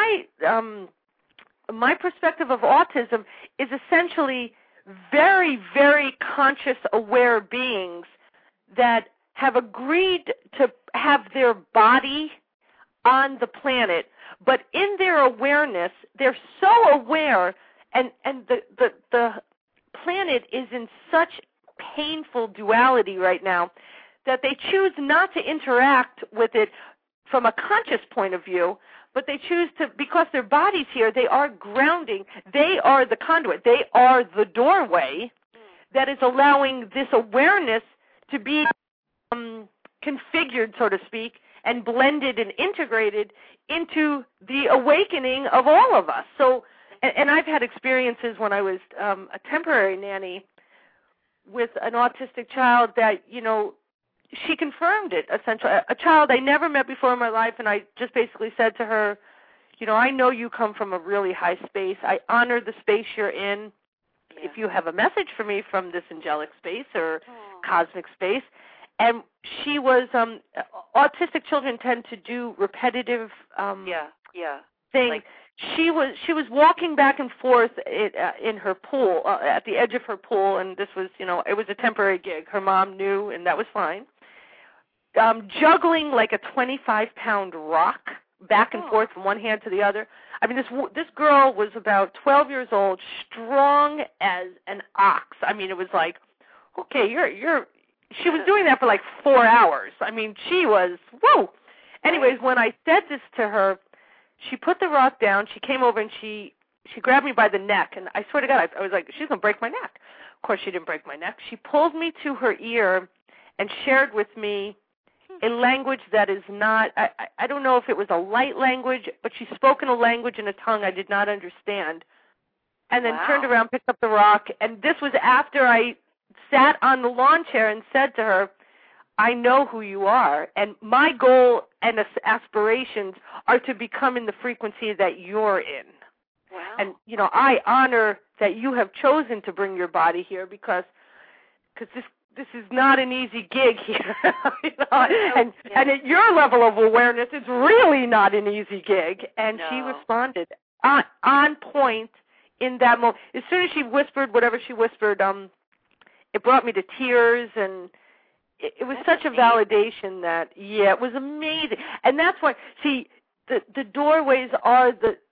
perspective of autism is essentially very, very conscious, aware beings that have agreed to have their body on the planet, but in their awareness, they're so aware, and the planet is in such painful duality right now that they choose not to interact with it from a conscious point of view, but they choose to, because their body's here, they are grounding, they are the conduit, they are the doorway that is allowing this awareness to be configured, so to speak, and blended and integrated into the awakening of all of us. So, and I've had experiences when I was a temporary nanny with an autistic child that, she confirmed it, essentially. A child I never met before in my life, and I just basically said to her, I know you come from a really high space. I honor the space you're in. Yeah. If you have a message for me from this angelic space or cosmic space. And she was, autistic children tend to do repetitive things. Like, she was walking back and forth in her pool, at the edge of her pool, and this was, it was a temporary gig. Her mom knew, and that was fine. Juggling like a 25-pound rock back and forth from one hand to the other. I mean, this girl was about 12 years old, strong as an ox. I mean, it was like, okay, she was doing that for like 4 hours. I mean, she was, whoa. Anyways, when I said this to her, she put the rock down, she came over, and she grabbed me by the neck, and I swear to God, I was like, she's going to break my neck. Of course, she didn't break my neck. She pulled me to her ear and shared with me a language that is not, I don't know if it was a light language, but she spoke in a language and a tongue I did not understand, and then turned around, picked up the rock, and this was after I sat on the lawn chair and said to her, I know who you are, and my goal and aspirations are to become in the frequency that you're in. Wow. And, I honor that you have chosen to bring your body here because this is not an easy gig here. And at your level of awareness, it's really not an easy gig. And she responded on point in that moment. As soon as she whispered whatever she whispered, it brought me to tears, and it was such a validation that, it was amazing. And that's why, see, the doorways are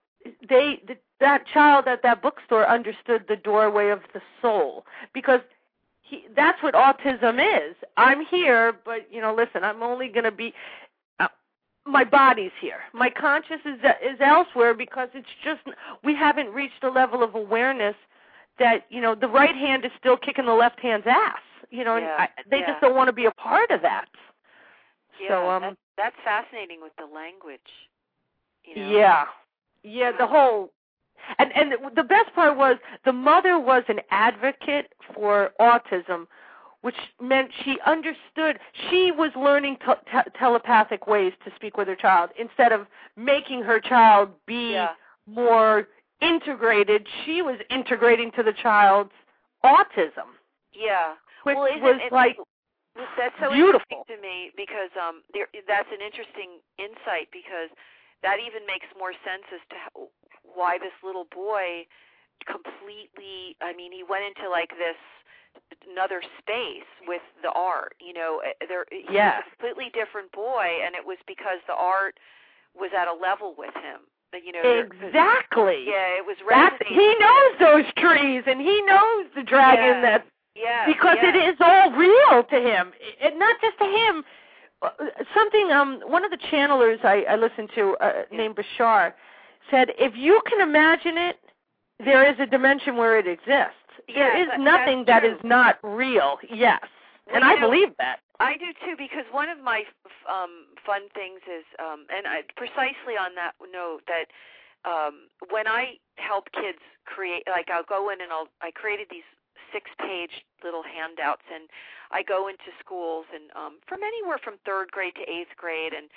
that child at that bookstore understood the doorway of the soul, because that's what autism is. I'm here, but, listen, I'm only going to be, my body's here. My conscious is elsewhere because it's just we haven't reached a level of awareness that, you know, the right hand is still kicking the left hand's ass. You know, and they just don't want to be a part of that. Yeah, so, that's fascinating with the language. You know? Yeah, the whole, and the best part was the mother was an advocate for autism, which meant she understood. She was learning telepathic ways to speak with her child instead of making her child be more integrated. She was integrating to the child's autism. Yeah, which was like. That's so beautiful interesting to me because that's an interesting insight because that even makes more sense as to why this little boy completely, I mean, he went into like this another space with the art, you know. He was a completely different boy, and it was because the art was at a level with him. You know, exactly. Yeah, it was resonating. He knows those trees, and he knows the dragon that. Yeah, because it is all real to him, not just to him. Something one of the channelers I listened to named Bashar said, if you can imagine it, there is a dimension where it exists. There is nothing that is not real. Yes, well, and I believe that. I do too, because one of my fun things is, precisely on that note, that when I help kids create, like I'll go in and I created these 6-page little handouts, and I go into schools and from anywhere from 3rd grade to 8th grade, and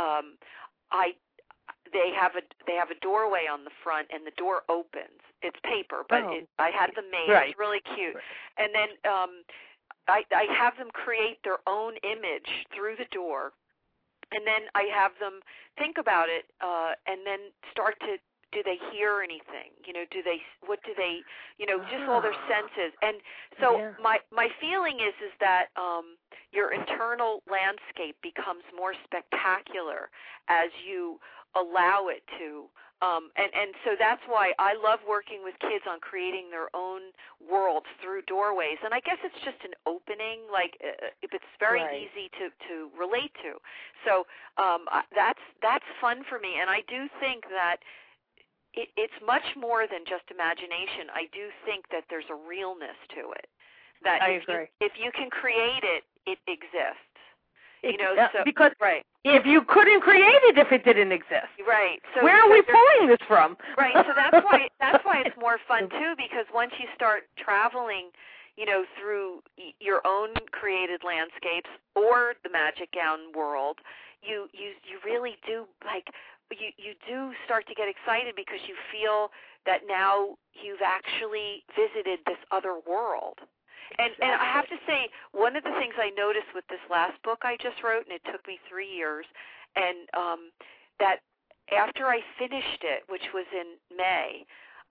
they have a doorway on the front, and the door opens. It's paper, but I had them made. Right. It's really cute. Right. And then I have them create their own image through the door, and then I have them think about it, and then start to. Do they hear anything? You know, what do they, you know, just all their senses. And so my feeling is that your internal landscape becomes more spectacular as you allow it to. And so that's why I love working with kids on creating their own worlds through doorways. And I guess it's just an opening, like if it's very easy to relate to. So that's fun for me. And I do think that it's much more than just imagination. I do think that there's a realness to it. That I agree. If you can create it, it exists. You know, because if you couldn't create it if it didn't exist. Right. So where are we pulling this from? Right. So that's why it's more fun too, because once you start traveling, you know, through your own created landscapes or the Magic Gown world, you really do like. You do start to get excited because you feel that now you've actually visited this other world. And I have to say, one of the things I noticed with this last book I just wrote, and it took me 3 years, and that after I finished it, which was in May,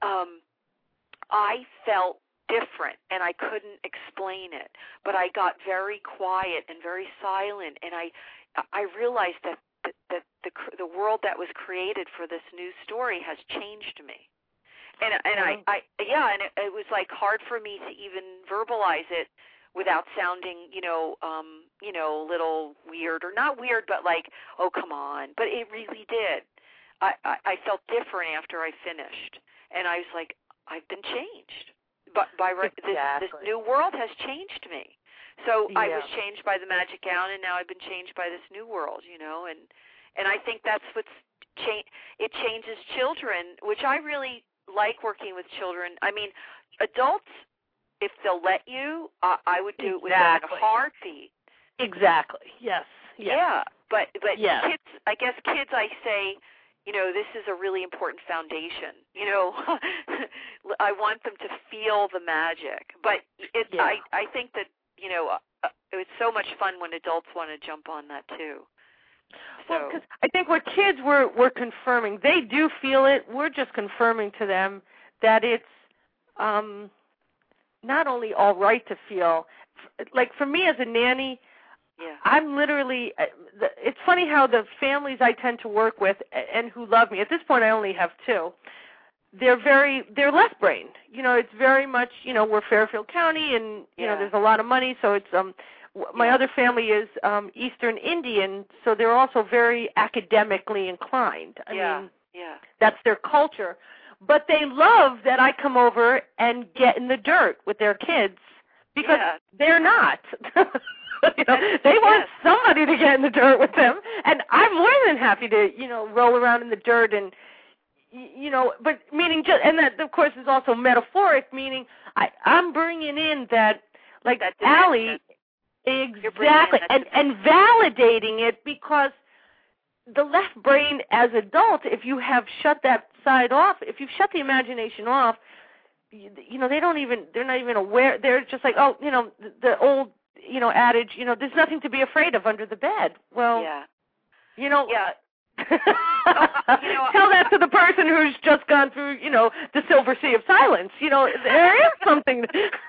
I felt different, and I couldn't explain it. But I got very quiet and very silent, and I realized that the world that was created for this new story has changed me, and it was like hard for me to even verbalize it without sounding, a little weird, or not weird, but like, oh come on, but it really did. I felt different after I finished, and I was like, I've been changed, but this new world has changed me. So I was changed by the Magic Gown, and now I've been changed by this new world, you know, and I think that's what's it changes children, which I really like working with children. I mean, adults, if they'll let you, I would do it with a heartbeat. Exactly. Yes. Yeah, but kids, I say, you know, this is a really important foundation. You know, I want them to feel the magic, but I think that. You know, it was so much fun when adults want to jump on that too. Well, because I think what kids were confirming, they do feel it. We're just confirming to them that it's not only all right to feel. Like for me as a nanny, I'm literally. It's funny how the families I tend to work with and who love me. At this point, I only have 2. They're left-brained. You know, it's very much, you know, we're Fairfield County, and you know, there's a lot of money, so it's my other family is Eastern Indian, so they're also very academically inclined. I mean, that's their culture. But they love that I come over and get in the dirt with their kids because they're not. They want somebody to get in the dirt with them, and I'm more than happy to, roll around in the dirt and, but meaning just, and that of course is also metaphoric, meaning I'm bringing in that, like Allie, exactly, and validating it because the left brain as adult, if you have shut that side off, if you've shut the imagination off, they're not even aware. They're just like, the old, adage, there's nothing to be afraid of under the bed. Well, tell that to the person who's just gone through, the silver sea of silence. There is something.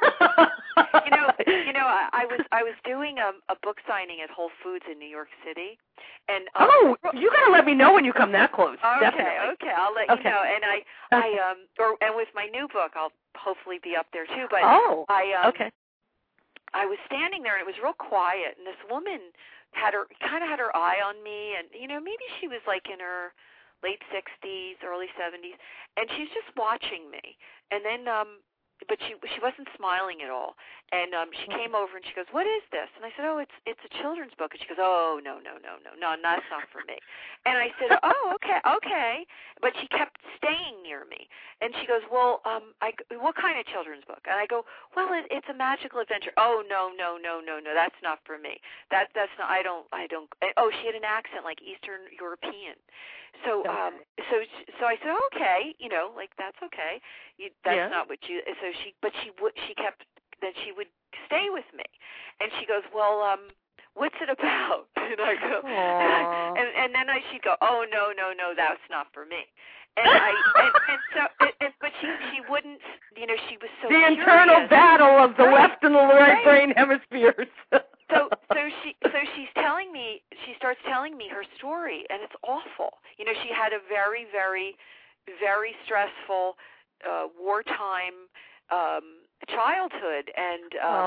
I was doing a book signing at Whole Foods in New York City, and you gotta let me know when you come that close. Okay, definitely. Okay, I'll let you know. And and with my new book, I'll hopefully be up there too. But I was standing there, and it was real quiet, and this woman had her eye on me, and maybe she was like in her late 60s, early 70s, and she's just watching me. And then but she wasn't smiling at all. And she came over and she goes, "What is this?" And I said, "Oh, it's a children's book." And she goes, "Oh, no, that's not for me." And I said, "Oh, okay." But she kept staying near me. And she goes, "Well, what kind of children's book?" And I go, "Well, it's a magical adventure." "Oh, no, that's not for me. That's not. I don't." Oh, she had an accent like Eastern European. So so I said, "Okay, like that's okay. That's not what you." So she kept. Then she would stay with me, and she goes, "Well, what's it about?" And I go, and then she'd go, "Oh, no, that's not for me." And but she wouldn't, she was so the curious. Internal battle of the left and the right brain hemispheres. So she's telling me, she starts telling me her story, and it's awful. She had a very, very, very stressful wartime childhood, and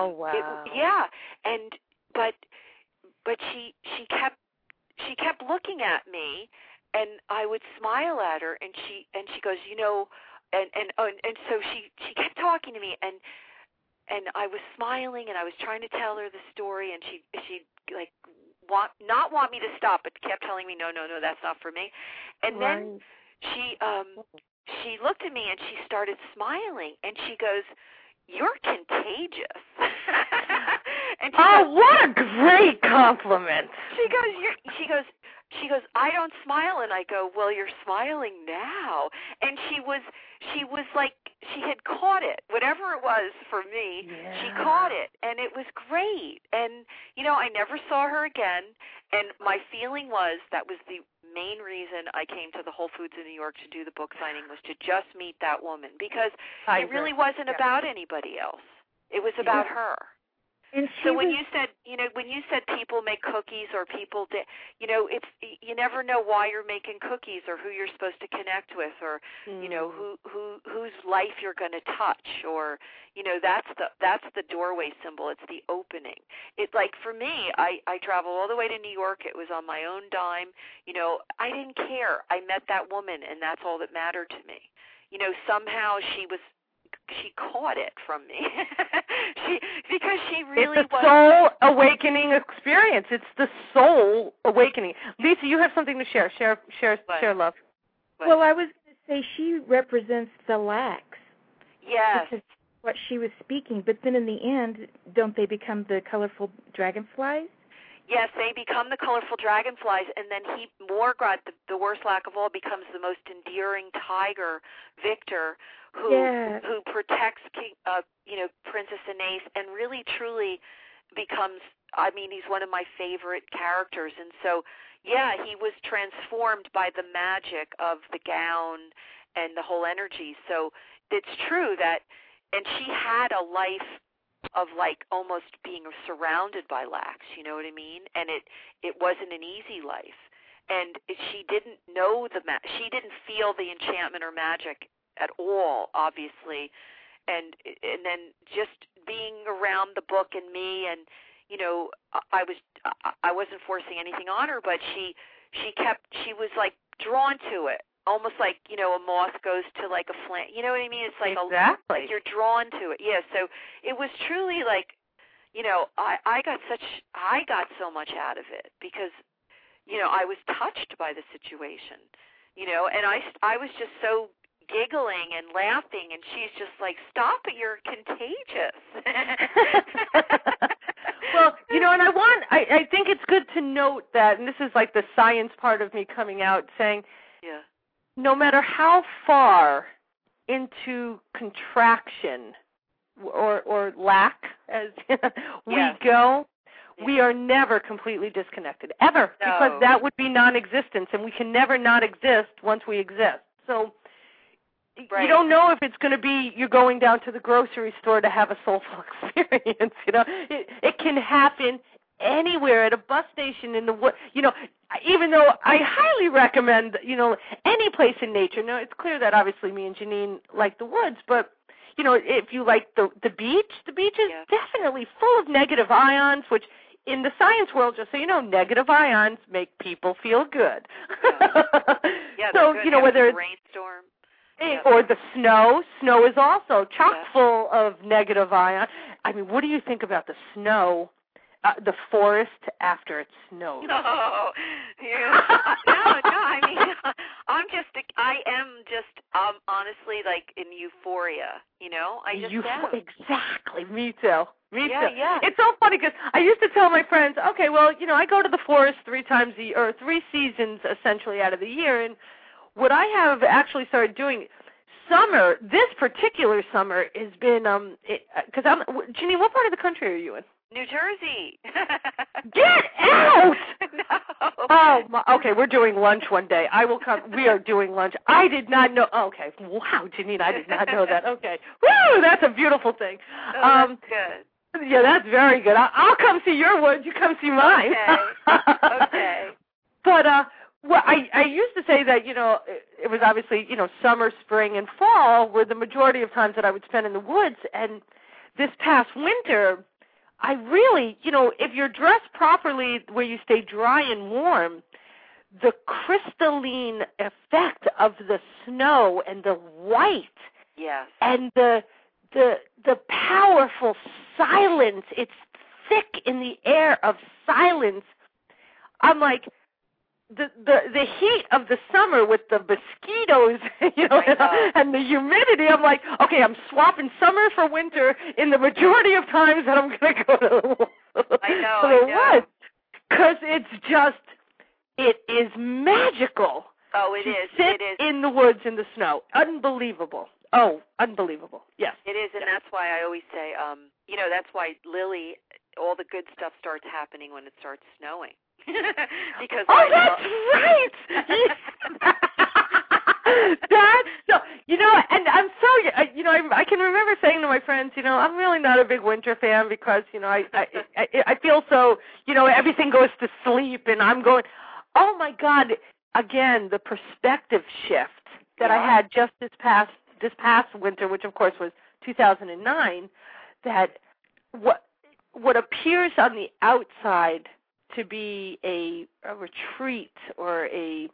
but she kept looking at me, and I would smile at her, and she goes, and so she kept talking to me, and I was smiling, and I was trying to tell her the story, and she like not want me to stop, but kept telling me, no, that's not for me. And then she looked at me and she started smiling, and she goes, "You're contagious." And she goes, what a great compliment. She goes, "I don't smile." And I go, "Well, you're smiling now." And she was like, she had caught it. Whatever it was for me, she caught it. And it was great. And, I never saw her again. And my feeling was that was the main reason I came to the Whole Foods in New York to do the book signing, was to just meet that woman, because it really wasn't about anybody else. It was about her. And so when you said people make cookies, or people it's, you never know why you're making cookies, or who you're supposed to connect with, or whose life you're going to touch, or that's the doorway symbol. It's the opening. It's like, for me, I traveled all the way to New York. It was on my own dime. I didn't care. I met that woman, and that's all that mattered to me. Somehow she caught it from me. Because she really was. It's a soul awakening experience. It's the soul awakening. Lisa, you have something to share. Share love. Well, I was going to say she represents the lax. Yes. Which is what she was speaking. But then in the end, don't they become the colorful dragonflies? Yes, they become the colorful dragonflies, and then Morgoth, the worst lack of all, becomes the most endearing tiger, Victor, who protects Princess Anais, and really truly becomes, he's one of my favorite characters. And so, he was transformed by the magic of the gown and the whole energy. So it's true that, and she had a life of like almost being surrounded by lax, you know what I mean? And it wasn't an easy life. And she didn't know she didn't feel the enchantment or magic at all, obviously. And then just being around the book and me, and I wasn't forcing anything on her, but she was like drawn to it, almost like, a moth goes to like a flame. You know what I mean? It's like exactly. You're drawn to it. Yeah. So it was truly like, I got so much out of it because, I was touched by the situation, and I was just so giggling and laughing, and she's just like, "Stop it, you're contagious." Well, and I think it's good to note that, and this is like the science part of me coming out, saying, no matter how far into contraction or lack as we go, we are never completely disconnected, ever, because that would be non-existence, and we can never not exist once we exist. So you don't know if it's going to be you're going down to the grocery store to have a soulful experience. It can happen anywhere, at a bus station, in the wood. Even though I highly recommend, any place in nature. Now, it's clear that obviously me and Janine like the woods, but if you like the beach is definitely full of negative ions, which in the science world, just so you know, negative ions make people feel good. So, good. Whether it's rainstorm. Or the snow. Snow is also chock full of negative ions. I mean, what do you think about the snow, the forest after it snows? No, I mean, I am just honestly like in euphoria, I just am. Exactly, me too. Yeah. It's so funny because I used to tell my friends, okay, well, I go to the forest 3 seasons essentially out of the year, and what I have actually started doing, this particular summer has been, because Janine, what part of the country are you in? New Jersey. Get out! No. Oh, okay, we're doing lunch one day. I will come. We are doing lunch. I did not know. Okay, wow, Janine, I did not know that. Okay. Woo, that's a beautiful thing. Oh, that's good. Yeah, that's very good. I'll come see your woods. You come see mine. Okay. But, well, I used to say that, it was obviously, summer, spring, and fall were the majority of times that I would spend in the woods. And this past winter, I really, if you're dressed properly where you stay dry and warm, the crystalline effect of the snow and the white and the powerful silence, it's thick in the air of silence. I'm like, the heat of the summer with the mosquitoes, and the humidity, I'm like, okay, I'm swapping summer for winter in the majority of times that I'm going to go to the woods. Because it is magical. Oh, it is. It is. In the woods in the snow. Unbelievable. Oh, unbelievable. Yes. It is, and that's why I always say, that's why Lily, all the good stuff starts happening when it starts snowing. Because that's right. That's so. And I'm so. I can remember saying to my friends, I'm really not a big winter fan because I feel so. Everything goes to sleep, and I'm going. Oh my God! Again, the perspective shift that I had just this past winter, which of course was 2009. That what appears on the outside to be a retreat or a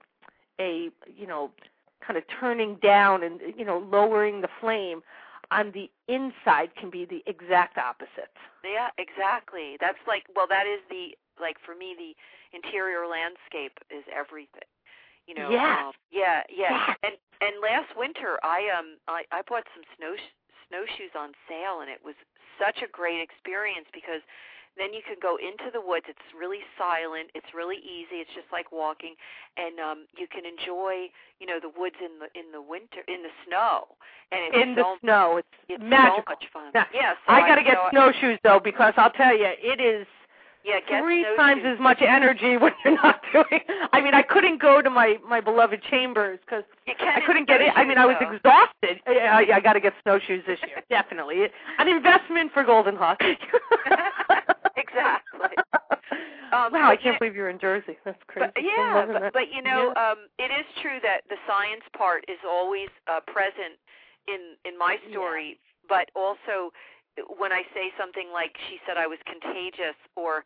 kind of turning down and lowering the flame, on the inside can be the exact opposite. Yeah, exactly. That's that is for me, the interior landscape is everything. Yes. And last winter I bought some snowshoes on sale, and it was such a great experience because then you can go into the woods. It's really silent. It's really easy. It's just like walking, and you can enjoy, the woods in the winter, in the snow. And it's snow, it's magical. So much fun. Now, yeah, so I got to get snowshoes though, because I'll tell you, it is 3 times as much energy when you're not doing. I mean, I couldn't go to my beloved Chambers because I couldn't get in. I mean, I was exhausted. I got to get snowshoes this year, definitely. An investment for Golden Hawk. Exactly. Wow, I can't believe you're in Jersey. That's crazy. But it is true that the science part is always present in my story, but also, when I say something like she said I was contagious, or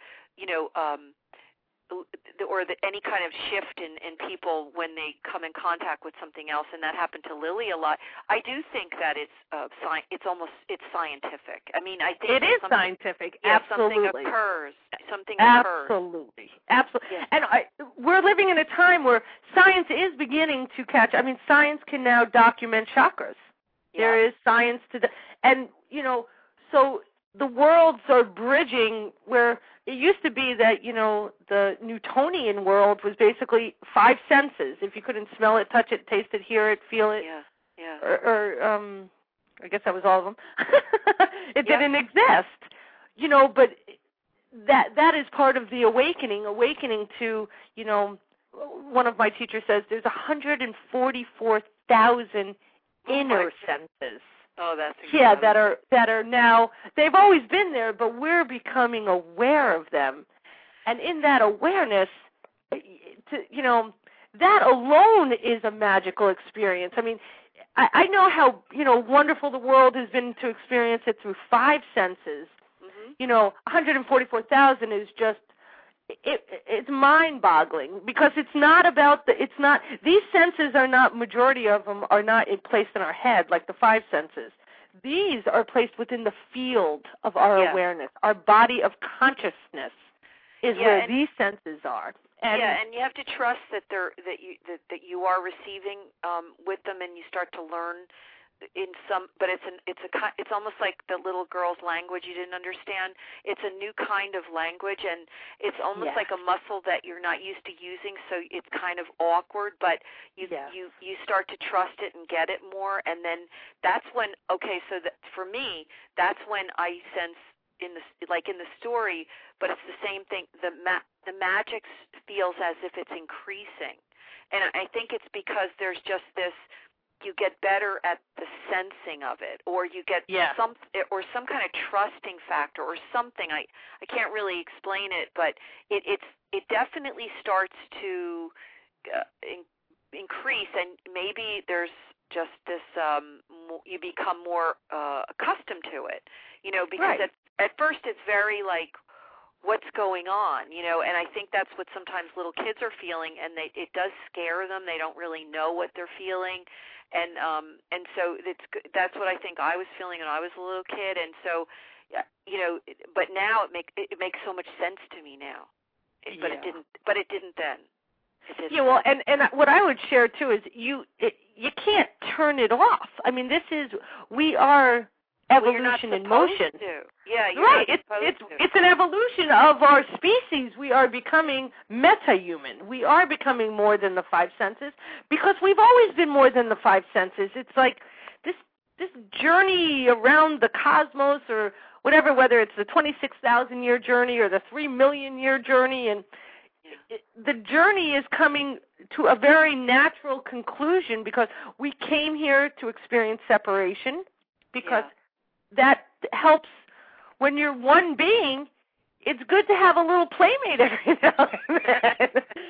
any kind of shift in people when they come in contact with something else, and that happened to Lily a lot. I do think that it's scientific. I mean, I think it is scientific. Yeah, absolutely. Something occurs. Absolutely. Yes. And we're living in a time where science is beginning to catch. I mean, science can now document chakras. Yeah. There is science and so the worlds are bridging where it used to be that, the Newtonian world was basically 5 senses. If you couldn't smell it, touch it, taste it, hear it, feel it. Yeah. Or I guess that was all of them. It didn't exist. But that is part of the awakening to, one of my teachers says there's 144,000 inner senses. Oh, that's incredible. Yeah, that are now, they've always been there, but we're becoming aware of them. And in that awareness, that alone is a magical experience. I mean, I know how, wonderful the world has been to experience it through 5 senses. Mm-hmm. 144,000 is just, it's mind-boggling because it's not about these senses are not, majority of them are not placed in our head like the 5 senses. These are placed within the field of our awareness. Our body of consciousness is where these senses are. And you have to trust that you are receiving with them, and you start to learn but it's almost like the little girl's language you didn't understand. It's a new kind of language, and it's almost like a muscle that you're not used to using, so it's kind of awkward, but you start to trust it and get it more, and then that's when, for me, that's when I sense in the story, but it's the same thing, the magic feels as if it's increasing, and I think it's because there's just this, you get better at the sensing of it, or you get some kind of trusting factor or something. I can't really explain it, but it definitely starts to increase, and maybe there's just this you become more accustomed to it, because at first it's very like, what's going on, and I think that's what sometimes little kids are feeling, and it does scare them. They don't really know what they're feeling, and so that's what I think I was feeling when I was a little kid, and so but now it makes so much sense to me now, but it didn't then. Yeah, well, and what I would share too is you can't turn it off. I mean, we are evolution in motion. Right. It's an evolution of our species. We are becoming meta-human. We are becoming more than the 5 senses because we've always been more than the 5 senses. It's like this journey around the cosmos or whatever, whether it's the 26,000-year journey or the 3 million-year journey, and the journey is coming to a very natural conclusion because we came here to experience separation, because that helps. When you're one being, it's good to have a little playmate every now and then.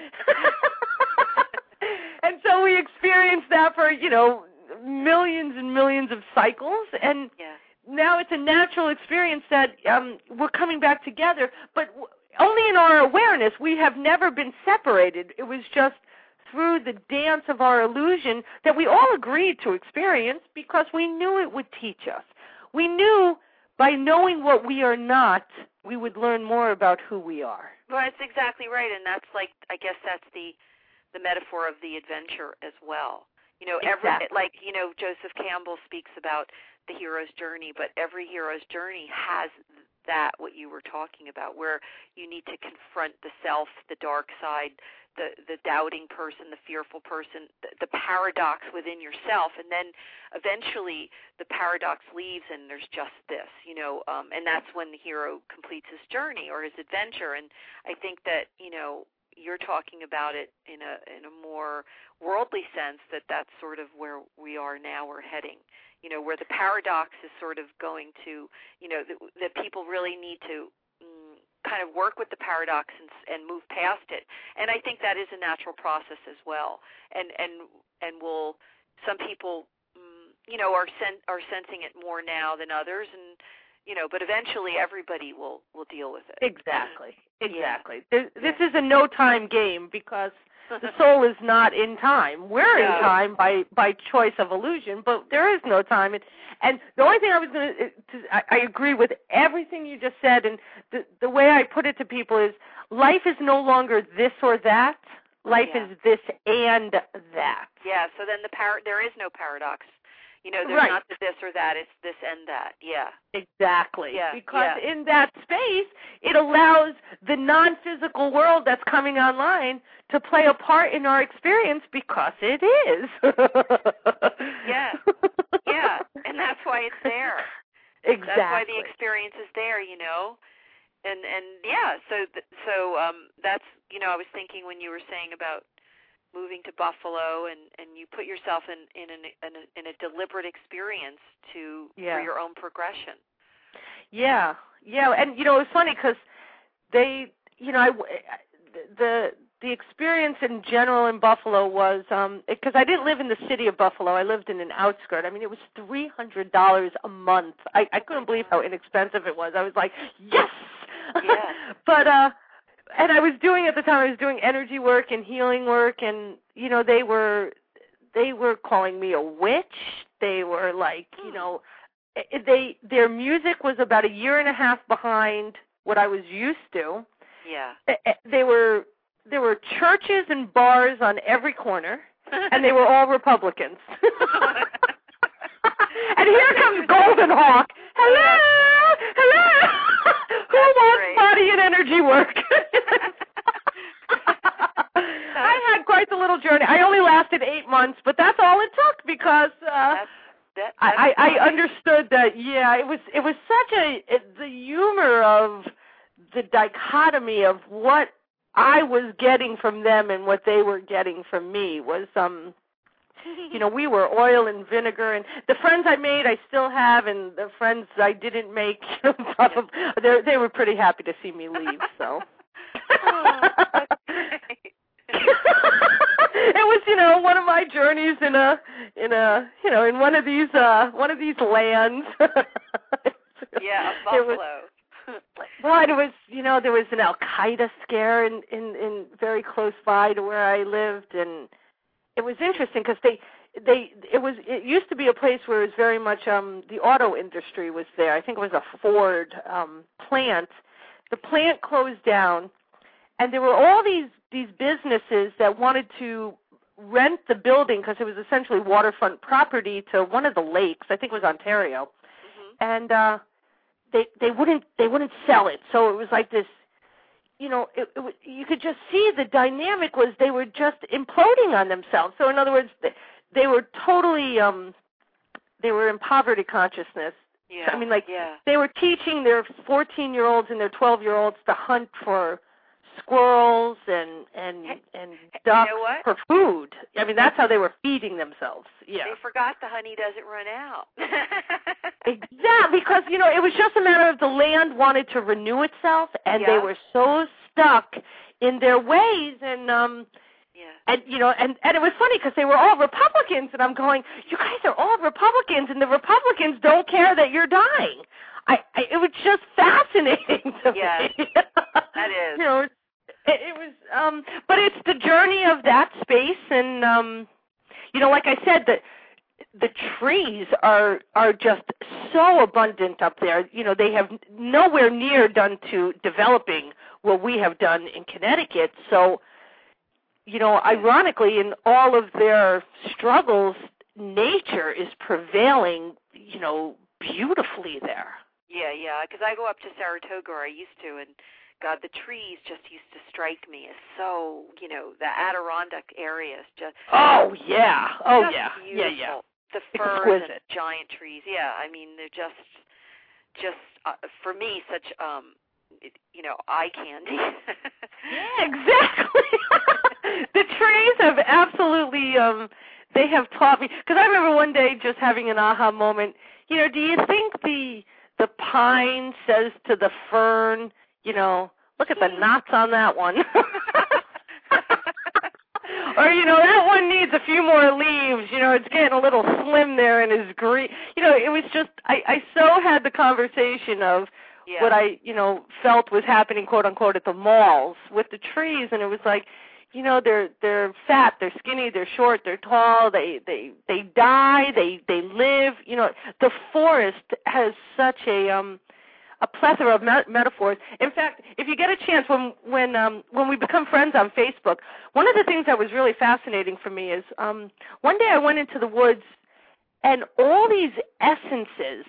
And so we experience that for, millions and millions of cycles, and now it's a natural experience that we're coming back together, but only in our awareness. We have never been separated. It was just through the dance of our illusion that we all agreed to experience because we knew it would teach us. We knew by knowing what we are not, we would learn more about who we are. Well, that's exactly right, and that's like, I guess that's the metaphor of the adventure as well. Joseph Campbell speaks about the hero's journey, but every hero's journey has that, what you were talking about, where you need to confront the self, the dark side, the doubting person, the fearful person, the paradox within yourself, and then eventually the paradox leaves and there's just this, and that's when the hero completes his journey or his adventure. And I think that, you're talking about it in a more worldly sense, that's sort of where we are now, we're heading, where the paradox is sort of going to, that people really need to kind of work with the paradox and move past it. And I think that is a natural process as well. And some people, are sensing it more now than others, and but eventually everybody will deal with it. Exactly. Yeah. This is a no-time game because the soul is not in time. We're in time by choice of illusion, but there is no time. And the only thing I was going to, I agree with everything you just said, and the way I put it to people is life is no longer this or that. Life is this and that. Yeah, so then there is no paradox. There's not the this or that, it's this and that. Yeah. Exactly. Yeah. Because in that space, it allows the non-physical world that's coming online to play a part in our experience because it is. Yeah. Yeah. And that's why it's there. Exactly. That's why the experience is there, And yeah, so that's, I was thinking when you were saying about moving to Buffalo, and you put yourself in a deliberate experience for your own progression. Yeah, and it was funny because they, the experience in general in Buffalo was because I didn't live in the city of Buffalo. I lived in an outskirt. I mean, it was $300 a month. I couldn't believe how inexpensive it was. I was like, yes. Yeah. But and I was doing at the time, I was doing energy work and healing work, and they were calling me a witch. They were like, their music was about a year and a half behind what I was used to. Yeah. There were churches and bars on every corner, and they were all Republicans. And here comes Golden Hawk. Hello. Who wants body and energy work? I had quite the little journey. I only lasted 8 months, but that's all it took because I understood that. Yeah, it was such the humor of the dichotomy of what I was getting from them and what they were getting from me was we were oil and vinegar, and the friends I made I still have, and the friends I didn't make, they were pretty happy to see me leave. So it was one of my journeys in one of these lands. Buffalo. Right, it was there was an Al Qaeda scare in very close by to where I lived, and it was interesting because it used to be a place where it was very much the auto industry was there. I think it was a Ford plant. The plant closed down, and there were all these businesses that wanted to rent the building because it was essentially waterfront property to one of the lakes. I think it was Ontario, and they wouldn't sell it. So it was like this. You could just see the dynamic was they were just imploding on themselves. So in other words, they were totally they were in poverty consciousness. Yeah. I mean, they were teaching their 14-year-olds and their 12-year-olds to hunt for squirrels and ducks for food. I mean, that's how they were feeding themselves. Yeah. They forgot the honey doesn't run out. Exactly, because it was just a matter of the land wanted to renew itself, and they were so stuck in their ways, and and it was funny because they were all Republicans, and I'm going, you guys are all Republicans, and the Republicans don't care that you're dying. It was just fascinating to me. That is. It was, but it's the journey of that space, and like I said, the trees are just so abundant up there. They have nowhere near done to developing what we have done in Connecticut. So, ironically, in all of their struggles, nature is prevailing, beautifully there. Yeah, because I go up to Saratoga, or I used to, and God, the trees just used to strike me as so, the Adirondack area is just beautiful. Yeah. The firs and giant trees. Yeah, I mean, they're just for me such eye candy. Yeah, exactly. The trees have absolutely they have taught me, because I remember one day just having an aha moment. Do you think the pine says to the fern, look at the knots on that one? Or, that one needs a few more leaves. It's getting a little slim there and is green. It was just, I so had the conversation of what I, felt was happening, quote unquote, at the malls with the trees. And it was like, they're fat, they're skinny, they're short, they're tall, they die, they live. The forest has such a plethora of metaphors. In fact, if you get a chance, when we become friends on Facebook, one of the things that was really fascinating for me is one day I went into the woods, and all these essences,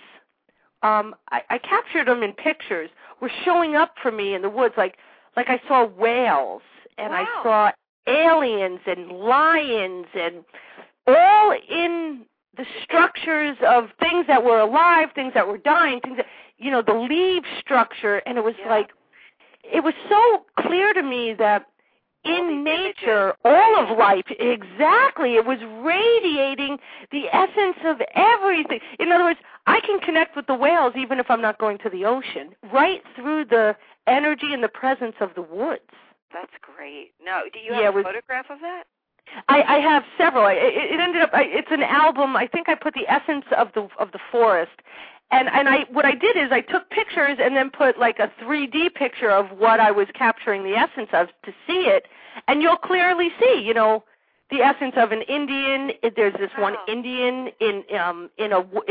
I captured them in pictures, were showing up for me in the woods. Like I saw whales, and I saw aliens and lions, and all in the structures of things that were alive, things that were dying, things that, the leaf structure. And it was like, it was so clear to me that in nature, all of life, exactly, it was radiating the essence of everything. In other words, I can connect with the whales even if I'm not going to the ocean, right through the energy and the presence of the woods. That's great. Now, do you have a photograph of that? I have several. It ended up. It's an album. I think I put the essence of the forest, and what I did is I took pictures and then put like a 3D picture of what I was capturing the essence of to see it, and you'll clearly see, the essence of an Indian. There's this one Indian in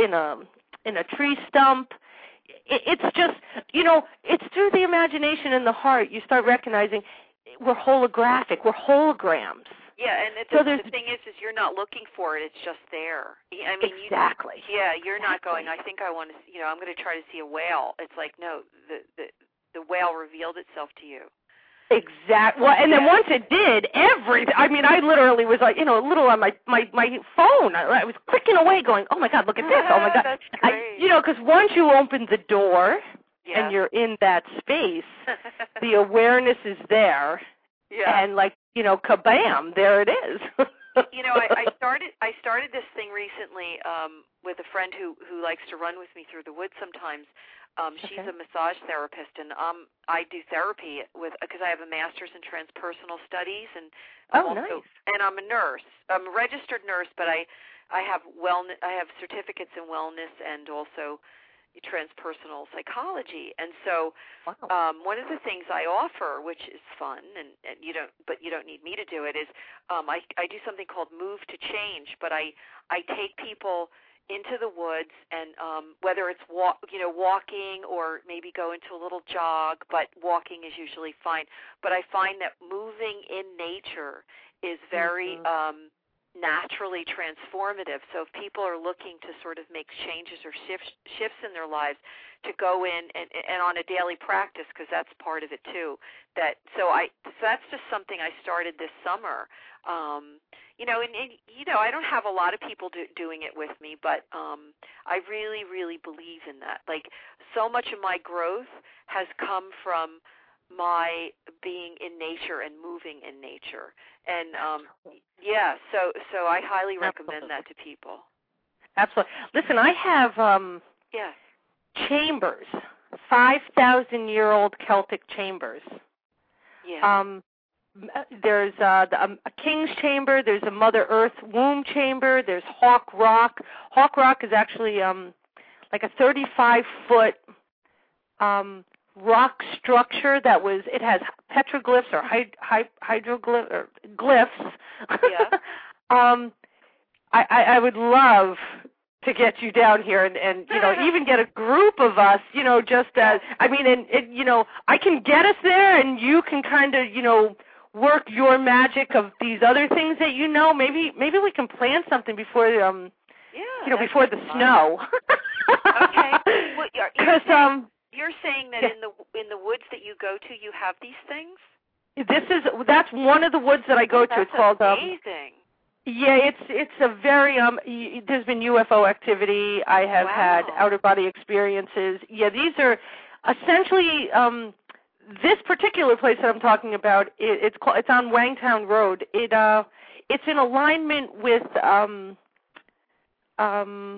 a tree stump. It's just, it's through the imagination and the heart you start recognizing we're holographic. We're holograms. Yeah, and the thing is you're not looking for it. It's just there. I mean, exactly. You're not going, I think I want to, I'm going to try to see a whale. It's like, no, the whale revealed itself to you. Exactly. Well, and then once it did, I literally was like, a little on my phone. I was clicking away going, oh, my God, look at this. Oh, my God. That's great. Because once you open the door and you're in that space, the awareness is there. Yeah. And kabam, there it is. I started this thing recently with a friend who likes to run with me through the woods sometimes. She's a massage therapist, and I do therapy because I have a master's in transpersonal studies, and nice. And I'm a nurse. I'm a registered nurse, but I have certificates in wellness and also transpersonal psychology. And so one of the things I offer, which is fun, and you don't need me to do it, is I do something called Move to Change, but I take people into the woods, and whether it's walking or maybe go into a little jog, but walking is usually fine. But I find that moving in nature is very naturally transformative. So if people are looking to sort of make changes or shifts in their lives, to go in and on a daily practice, because that's part of it too. So that's just something I started this summer. I don't have a lot of people doing it with me, but I really, really believe in that. Like, so much of my growth has come from my being in nature and moving in nature. And so I highly recommend that to people. Absolutely. Listen, I have chambers, 5,000-year-old Celtic chambers. Yeah. There's a king's chamber. There's a Mother Earth womb chamber. There's Hawk Rock. Hawk Rock is actually like a 35-foot rock structure it has petroglyphs or hydroglyphs or glyphs. Yeah. I would love to get you down here and even get a group of us, just as, I can get us there, and you can kind of, work your magic of these other things that maybe we can plan something before before the snow. Okay. Well, you're saying that in the woods that you go to, you have these things? That's one of the woods that I go to. It's called amazing. Yeah, it's a very there's been UFO activity. I have had outer body experiences. Yeah, these are essentially this particular place that I'm talking about. It's on Wangtown Road. It's in alignment with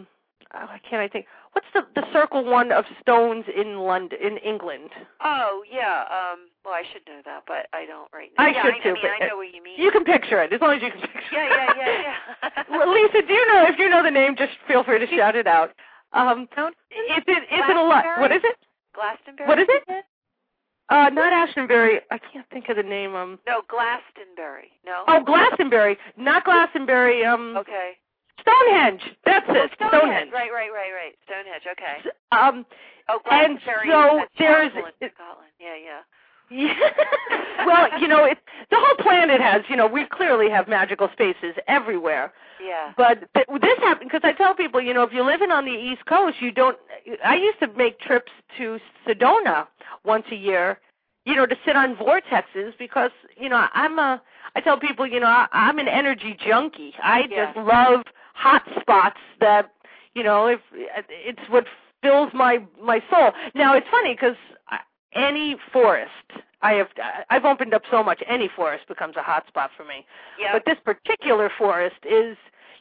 I think? What's the circle one of stones in England? Oh, yeah. Well, I should know that, but I don't right now. I should too. I know what you mean. You can picture it, as long as you can picture it. Yeah. Well, Lisa, if you know the name, just feel free to shout it out. Is it a lot? What is it? Glastonbury. What is it? Not Ashtonbury. I can't think of the name. No, Glastonbury. No. Oh, Glastonbury. Not Glastonbury. Okay. Stonehenge. That's it. Stonehenge. Right. Stonehenge. Okay. And so there's Scotland. Yeah. Well, it's the whole planet has. We clearly have magical spaces everywhere. Yeah. But this happened because I tell people, if you're living on the East Coast, you don't. I used to make trips to Sedona once a year, to sit on vortexes because, I tell people, I'm an energy junkie. I just love hot spots that, if it's what fills my soul. Now it's funny because any forest I've opened up so much, any forest becomes a hot spot for me. Yep. But this particular forest is,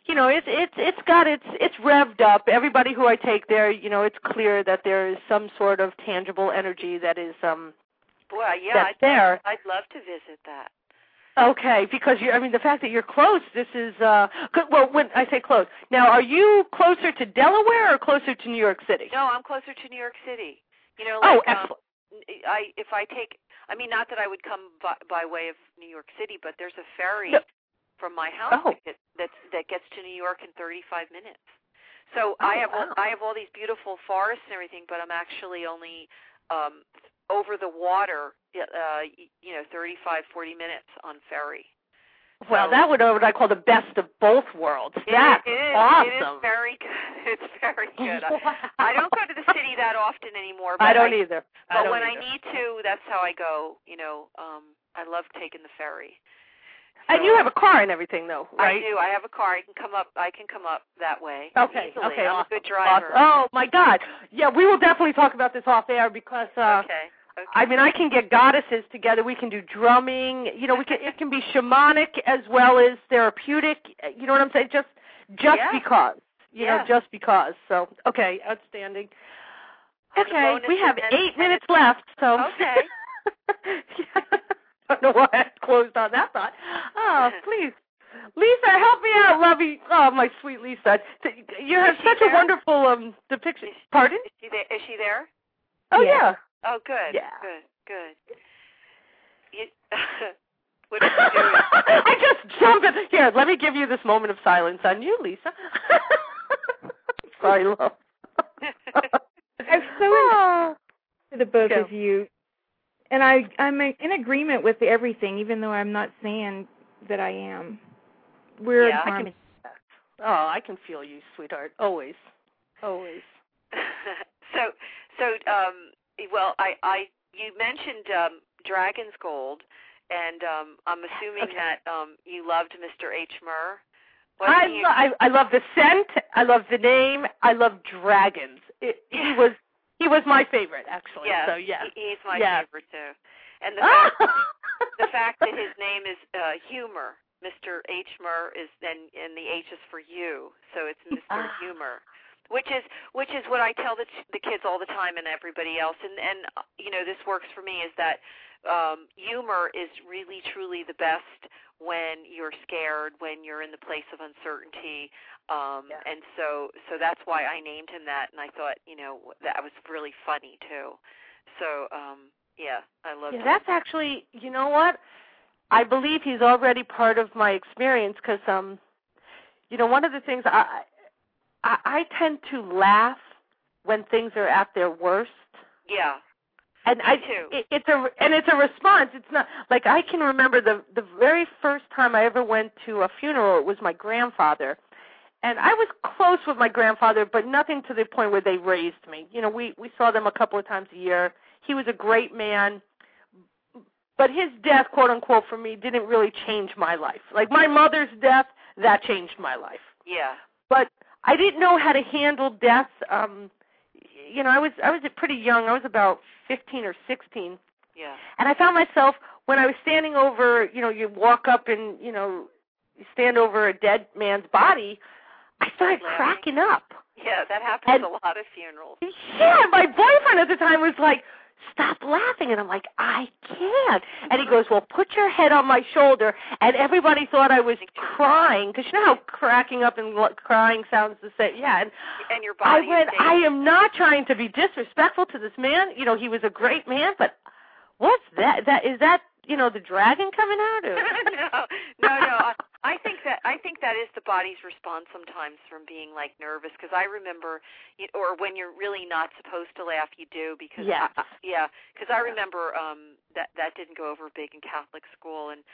it's revved up. Everybody who I take there, it's clear that there is some sort of tangible energy that is that's there. I'd love to visit that. Okay, because the fact that you're close, this is good. Well, when I say close, now are you closer to Delaware or closer to New York City? No, I'm closer to New York City. Excellent. Not that I would come by way of New York City, but there's a ferry from my house that gets to New York in 35 minutes. So I have all these beautiful forests and everything, but I'm actually only over the water, 35, 40 minutes on ferry. Well, that would be what I call the best of both worlds. That's awesome. It is very good. It's very good. I don't go to the city that often anymore. But I don't either. But when I need to, that's how I go. I love taking the ferry. So, and you have a car and everything, though, right? I do. I have a car. I can come up that way. Okay. Easily. Okay. I'm a good driver. Oh my God. Yeah, we will definitely talk about this off air because. Okay. I can get goddesses together. We can do drumming. It can be shamanic as well as therapeutic. You know what I'm saying? Just because. Just because. So, okay, outstanding. Okay, we have 8 minutes left. So. Okay. I don't know why I closed on that thought. Oh, please. Lisa, help me out, lovey. Oh, my sweet Lisa. You have such a wonderful depiction. Pardon? Is she there? Oh, yeah. Oh, good. Yeah. Good. What did you do? I just jumped in. Here, let me give you this moment of silence on you, Lisa. Sorry, love. I'm so into the both of you, and I'm in agreement with everything, even though I'm not saying that I am. We're in harmony. I can feel you, sweetheart. Always. Well, you mentioned Dragon's Gold, and I'm assuming that you loved Mr. H. Murr. I love the scent. I love the name. I love dragons. He was my favorite, actually. Yeah, so yes, he's my favorite too. And the fact that his name is Humor, Mr. H. Murr and the H is for you, so it's Mr. Humor. Which is what I tell the kids all the time and everybody else, and this works for me, is that humor is really truly the best when you're scared, when you're in the place of uncertainty, and so that's why I named him that, and I thought that was really funny too. So I love it. That's actually, you know what? I believe he's already part of my experience because one of the things I tend to laugh when things are at their worst. Yeah. And Me too. It's a response. It's not like I can remember the very first time I ever went to a funeral. It was my grandfather, and I was close with my grandfather, but nothing to the point where they raised me. We saw them a couple of times a year. He was a great man, but his death, quote unquote, for me, didn't really change my life. Like my mother's death, that changed my life. Yeah. But I didn't know how to handle death. I was pretty young. I was about 15 or 16. Yeah. And I found myself when I was standing over, you walk up and, you stand over a dead man's body, I started cracking up. Yeah, that happens at a lot of funerals. Yeah, my boyfriend at the time was like, stop laughing. And I'm like, I can't. And he goes, well, put your head on my shoulder. And everybody thought I was crying, because you know how cracking up and crying sounds the same. Yeah. And your body. I am not trying to be disrespectful to this man. You know, he was a great man, but what's that? Is that, you know, the dragon coming out? Or? No. I think that is the body's response sometimes from being like nervous, because I remember, or when you're really not supposed to laugh, you do, because because I remember that didn't go over big in Catholic school, and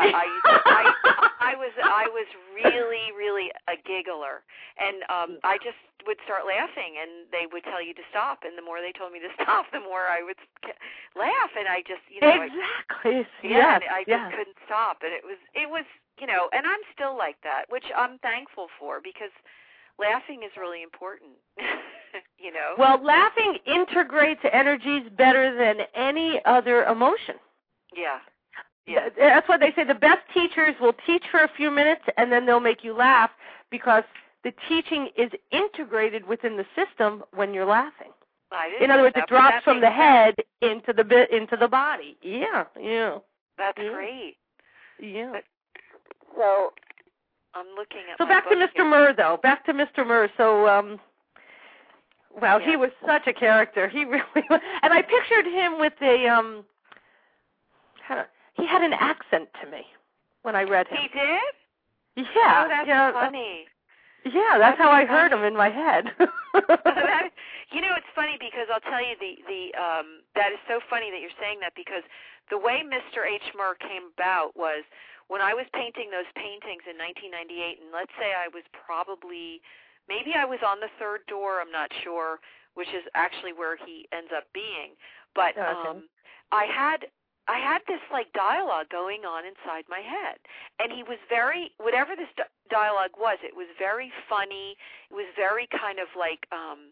I was really a giggler, and I just would start laughing, and they would tell you to stop, and the more they told me to stop, the more I would laugh, and I just exactly I just couldn't stop, and it was. And I'm still like that, which I'm thankful for, because laughing is really important, Well, laughing integrates energies better than any other emotion. Yeah. That's why they say the best teachers will teach for a few minutes, and then they'll make you laugh, because the teaching is integrated within the system when you're laughing. In other words, it drops from the head into the body. Yeah. That's great. Yeah. So I'm looking at. So back to Mr. Murr, though. Back to Mr. Murr. So, he was such a character. He really was. And I pictured him with a he had an accent to me when I read him. He did? Yeah. Oh, that's funny. Yeah, that's how I heard him in my head. It's funny, because I'll tell you that is so funny that you're saying that, because the way Mr. H. Murr came about was when I was painting those paintings in 1998, and let's say I was maybe I was on the third door, I'm not sure, which is actually where he ends up being. But I had this like dialogue going on inside my head, and he was whatever this dialogue was, it was very funny. It was very kind of like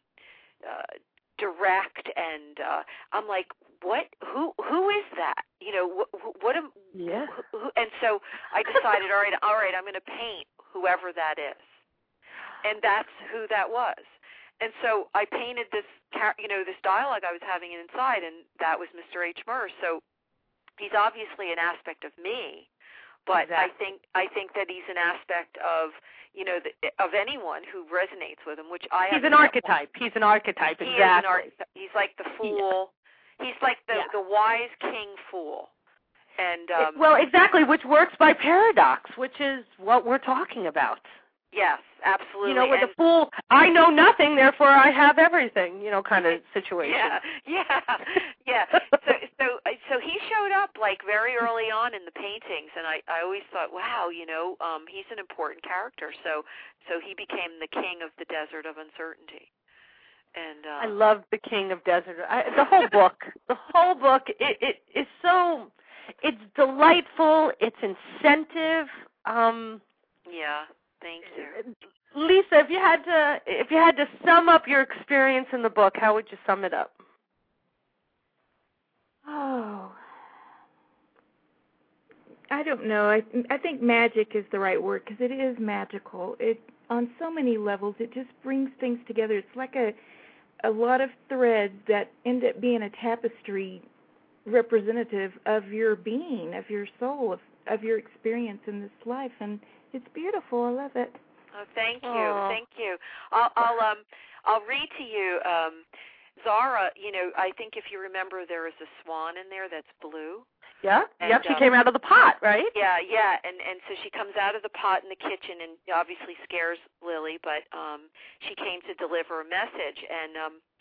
direct, and I'm like, what? Who is that? What am? Yeah. And so I decided, all right, I'm going to paint whoever that is, and that's who that was. And so I painted this, this dialogue I was having inside, and that was Mr. H. Murr. So he's obviously an aspect of me, but exactly. I think that he's an aspect of of anyone who resonates with him, which I. He's an archetype. He's an archetype. Exactly. He's like the fool. Yeah. He's like the wise king fool. And well, exactly, which works by paradox, which is what we're talking about. Yes, absolutely. With the fool, I know nothing, therefore I have everything, kind of situation. Yeah. So he showed up like very early on in the paintings, and I always thought, wow, he's an important character. So he became the king of the desert of uncertainty. And I love the King of Desert. The whole book. It is so. It's delightful. It's incentive. Yeah. Thank you, Lisa. If you had to sum up your experience in the book, how would you sum it up? Oh, I don't know. I think magic is the right word, because it is magical. It on so many levels. It just brings things together. It's like a lot of threads that end up being a tapestry representative of your being, of your soul, of your experience in this life, and it's beautiful. I love it. Oh, thank you. I'll read to you, Zara. I think if you remember, there is a swan in there that's blue. Yeah. Yep. She came out of the pot, right? Yeah. And so she comes out of the pot in the kitchen and obviously scares Lily, but she came to deliver a message, and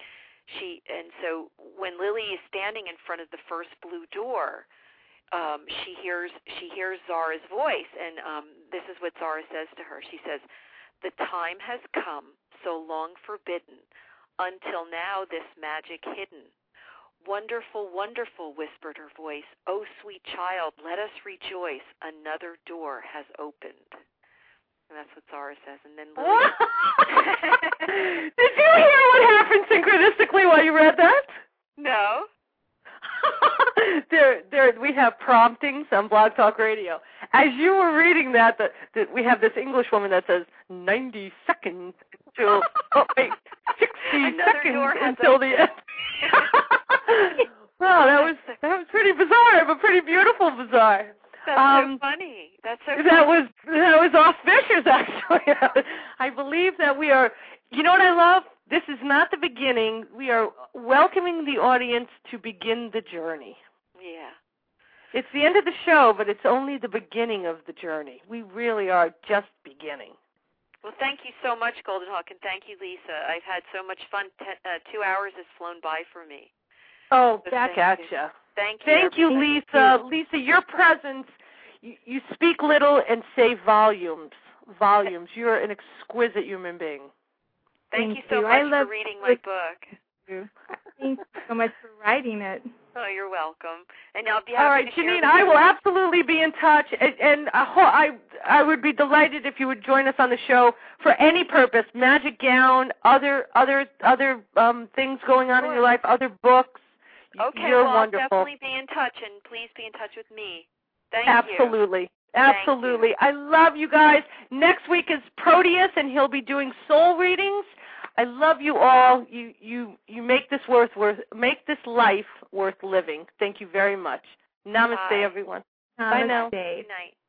so when Lily is standing in front of the first blue door, she hears Zara's voice, and this is what Zara says to her. She says, "The time has come, so long forbidden, until now this magic hidden. Wonderful, wonderful," whispered her voice. "Oh, sweet child, let us rejoice. Another door has opened." And that's what Zara says. And then Lily... Did you hear what happened synchronistically while you read that? No. We have promptings on Blog Talk Radio. As you were reading that we have this English woman that says 90 seconds Jewel. Oh, wait, 60 Another seconds door has until the end. Wow, that was pretty bizarre, but pretty beautiful bizarre. That's so funny. That's so funny. That was auspicious, actually. I believe that we are. You know what I love? This is not the beginning. We are welcoming the audience to begin the journey. Yeah. It's the end of the show, but it's only the beginning of the journey. We really are just beginning. Well, thank you so much, Golden Hawk, and thank you, Lisa. I've had so much fun. 2 hours has flown by for me. Oh, so back at you. Thank you. Thank you, Lisa. Lisa, your presence, you speak little and say volumes. Volumes. You're an exquisite human being. Thank you so much for reading my book. Thank you so much for writing it. Oh, you're welcome. And I'll be happy All right, to Janine, I will absolutely be in touch, and I would be delighted if you would join us on the show for any purpose, magic gown, other things going on in your life, other books. Okay, You're well, wonderful. I'll definitely be in touch, and please be in touch with me. Thank Absolutely. you. Absolutely. You. I love you guys. Next week is Proteus, and he'll be doing soul readings. I love you all. You make this make this life worth living. Thank you very much. Namaste, everyone. Namaste. Bye now. Good night.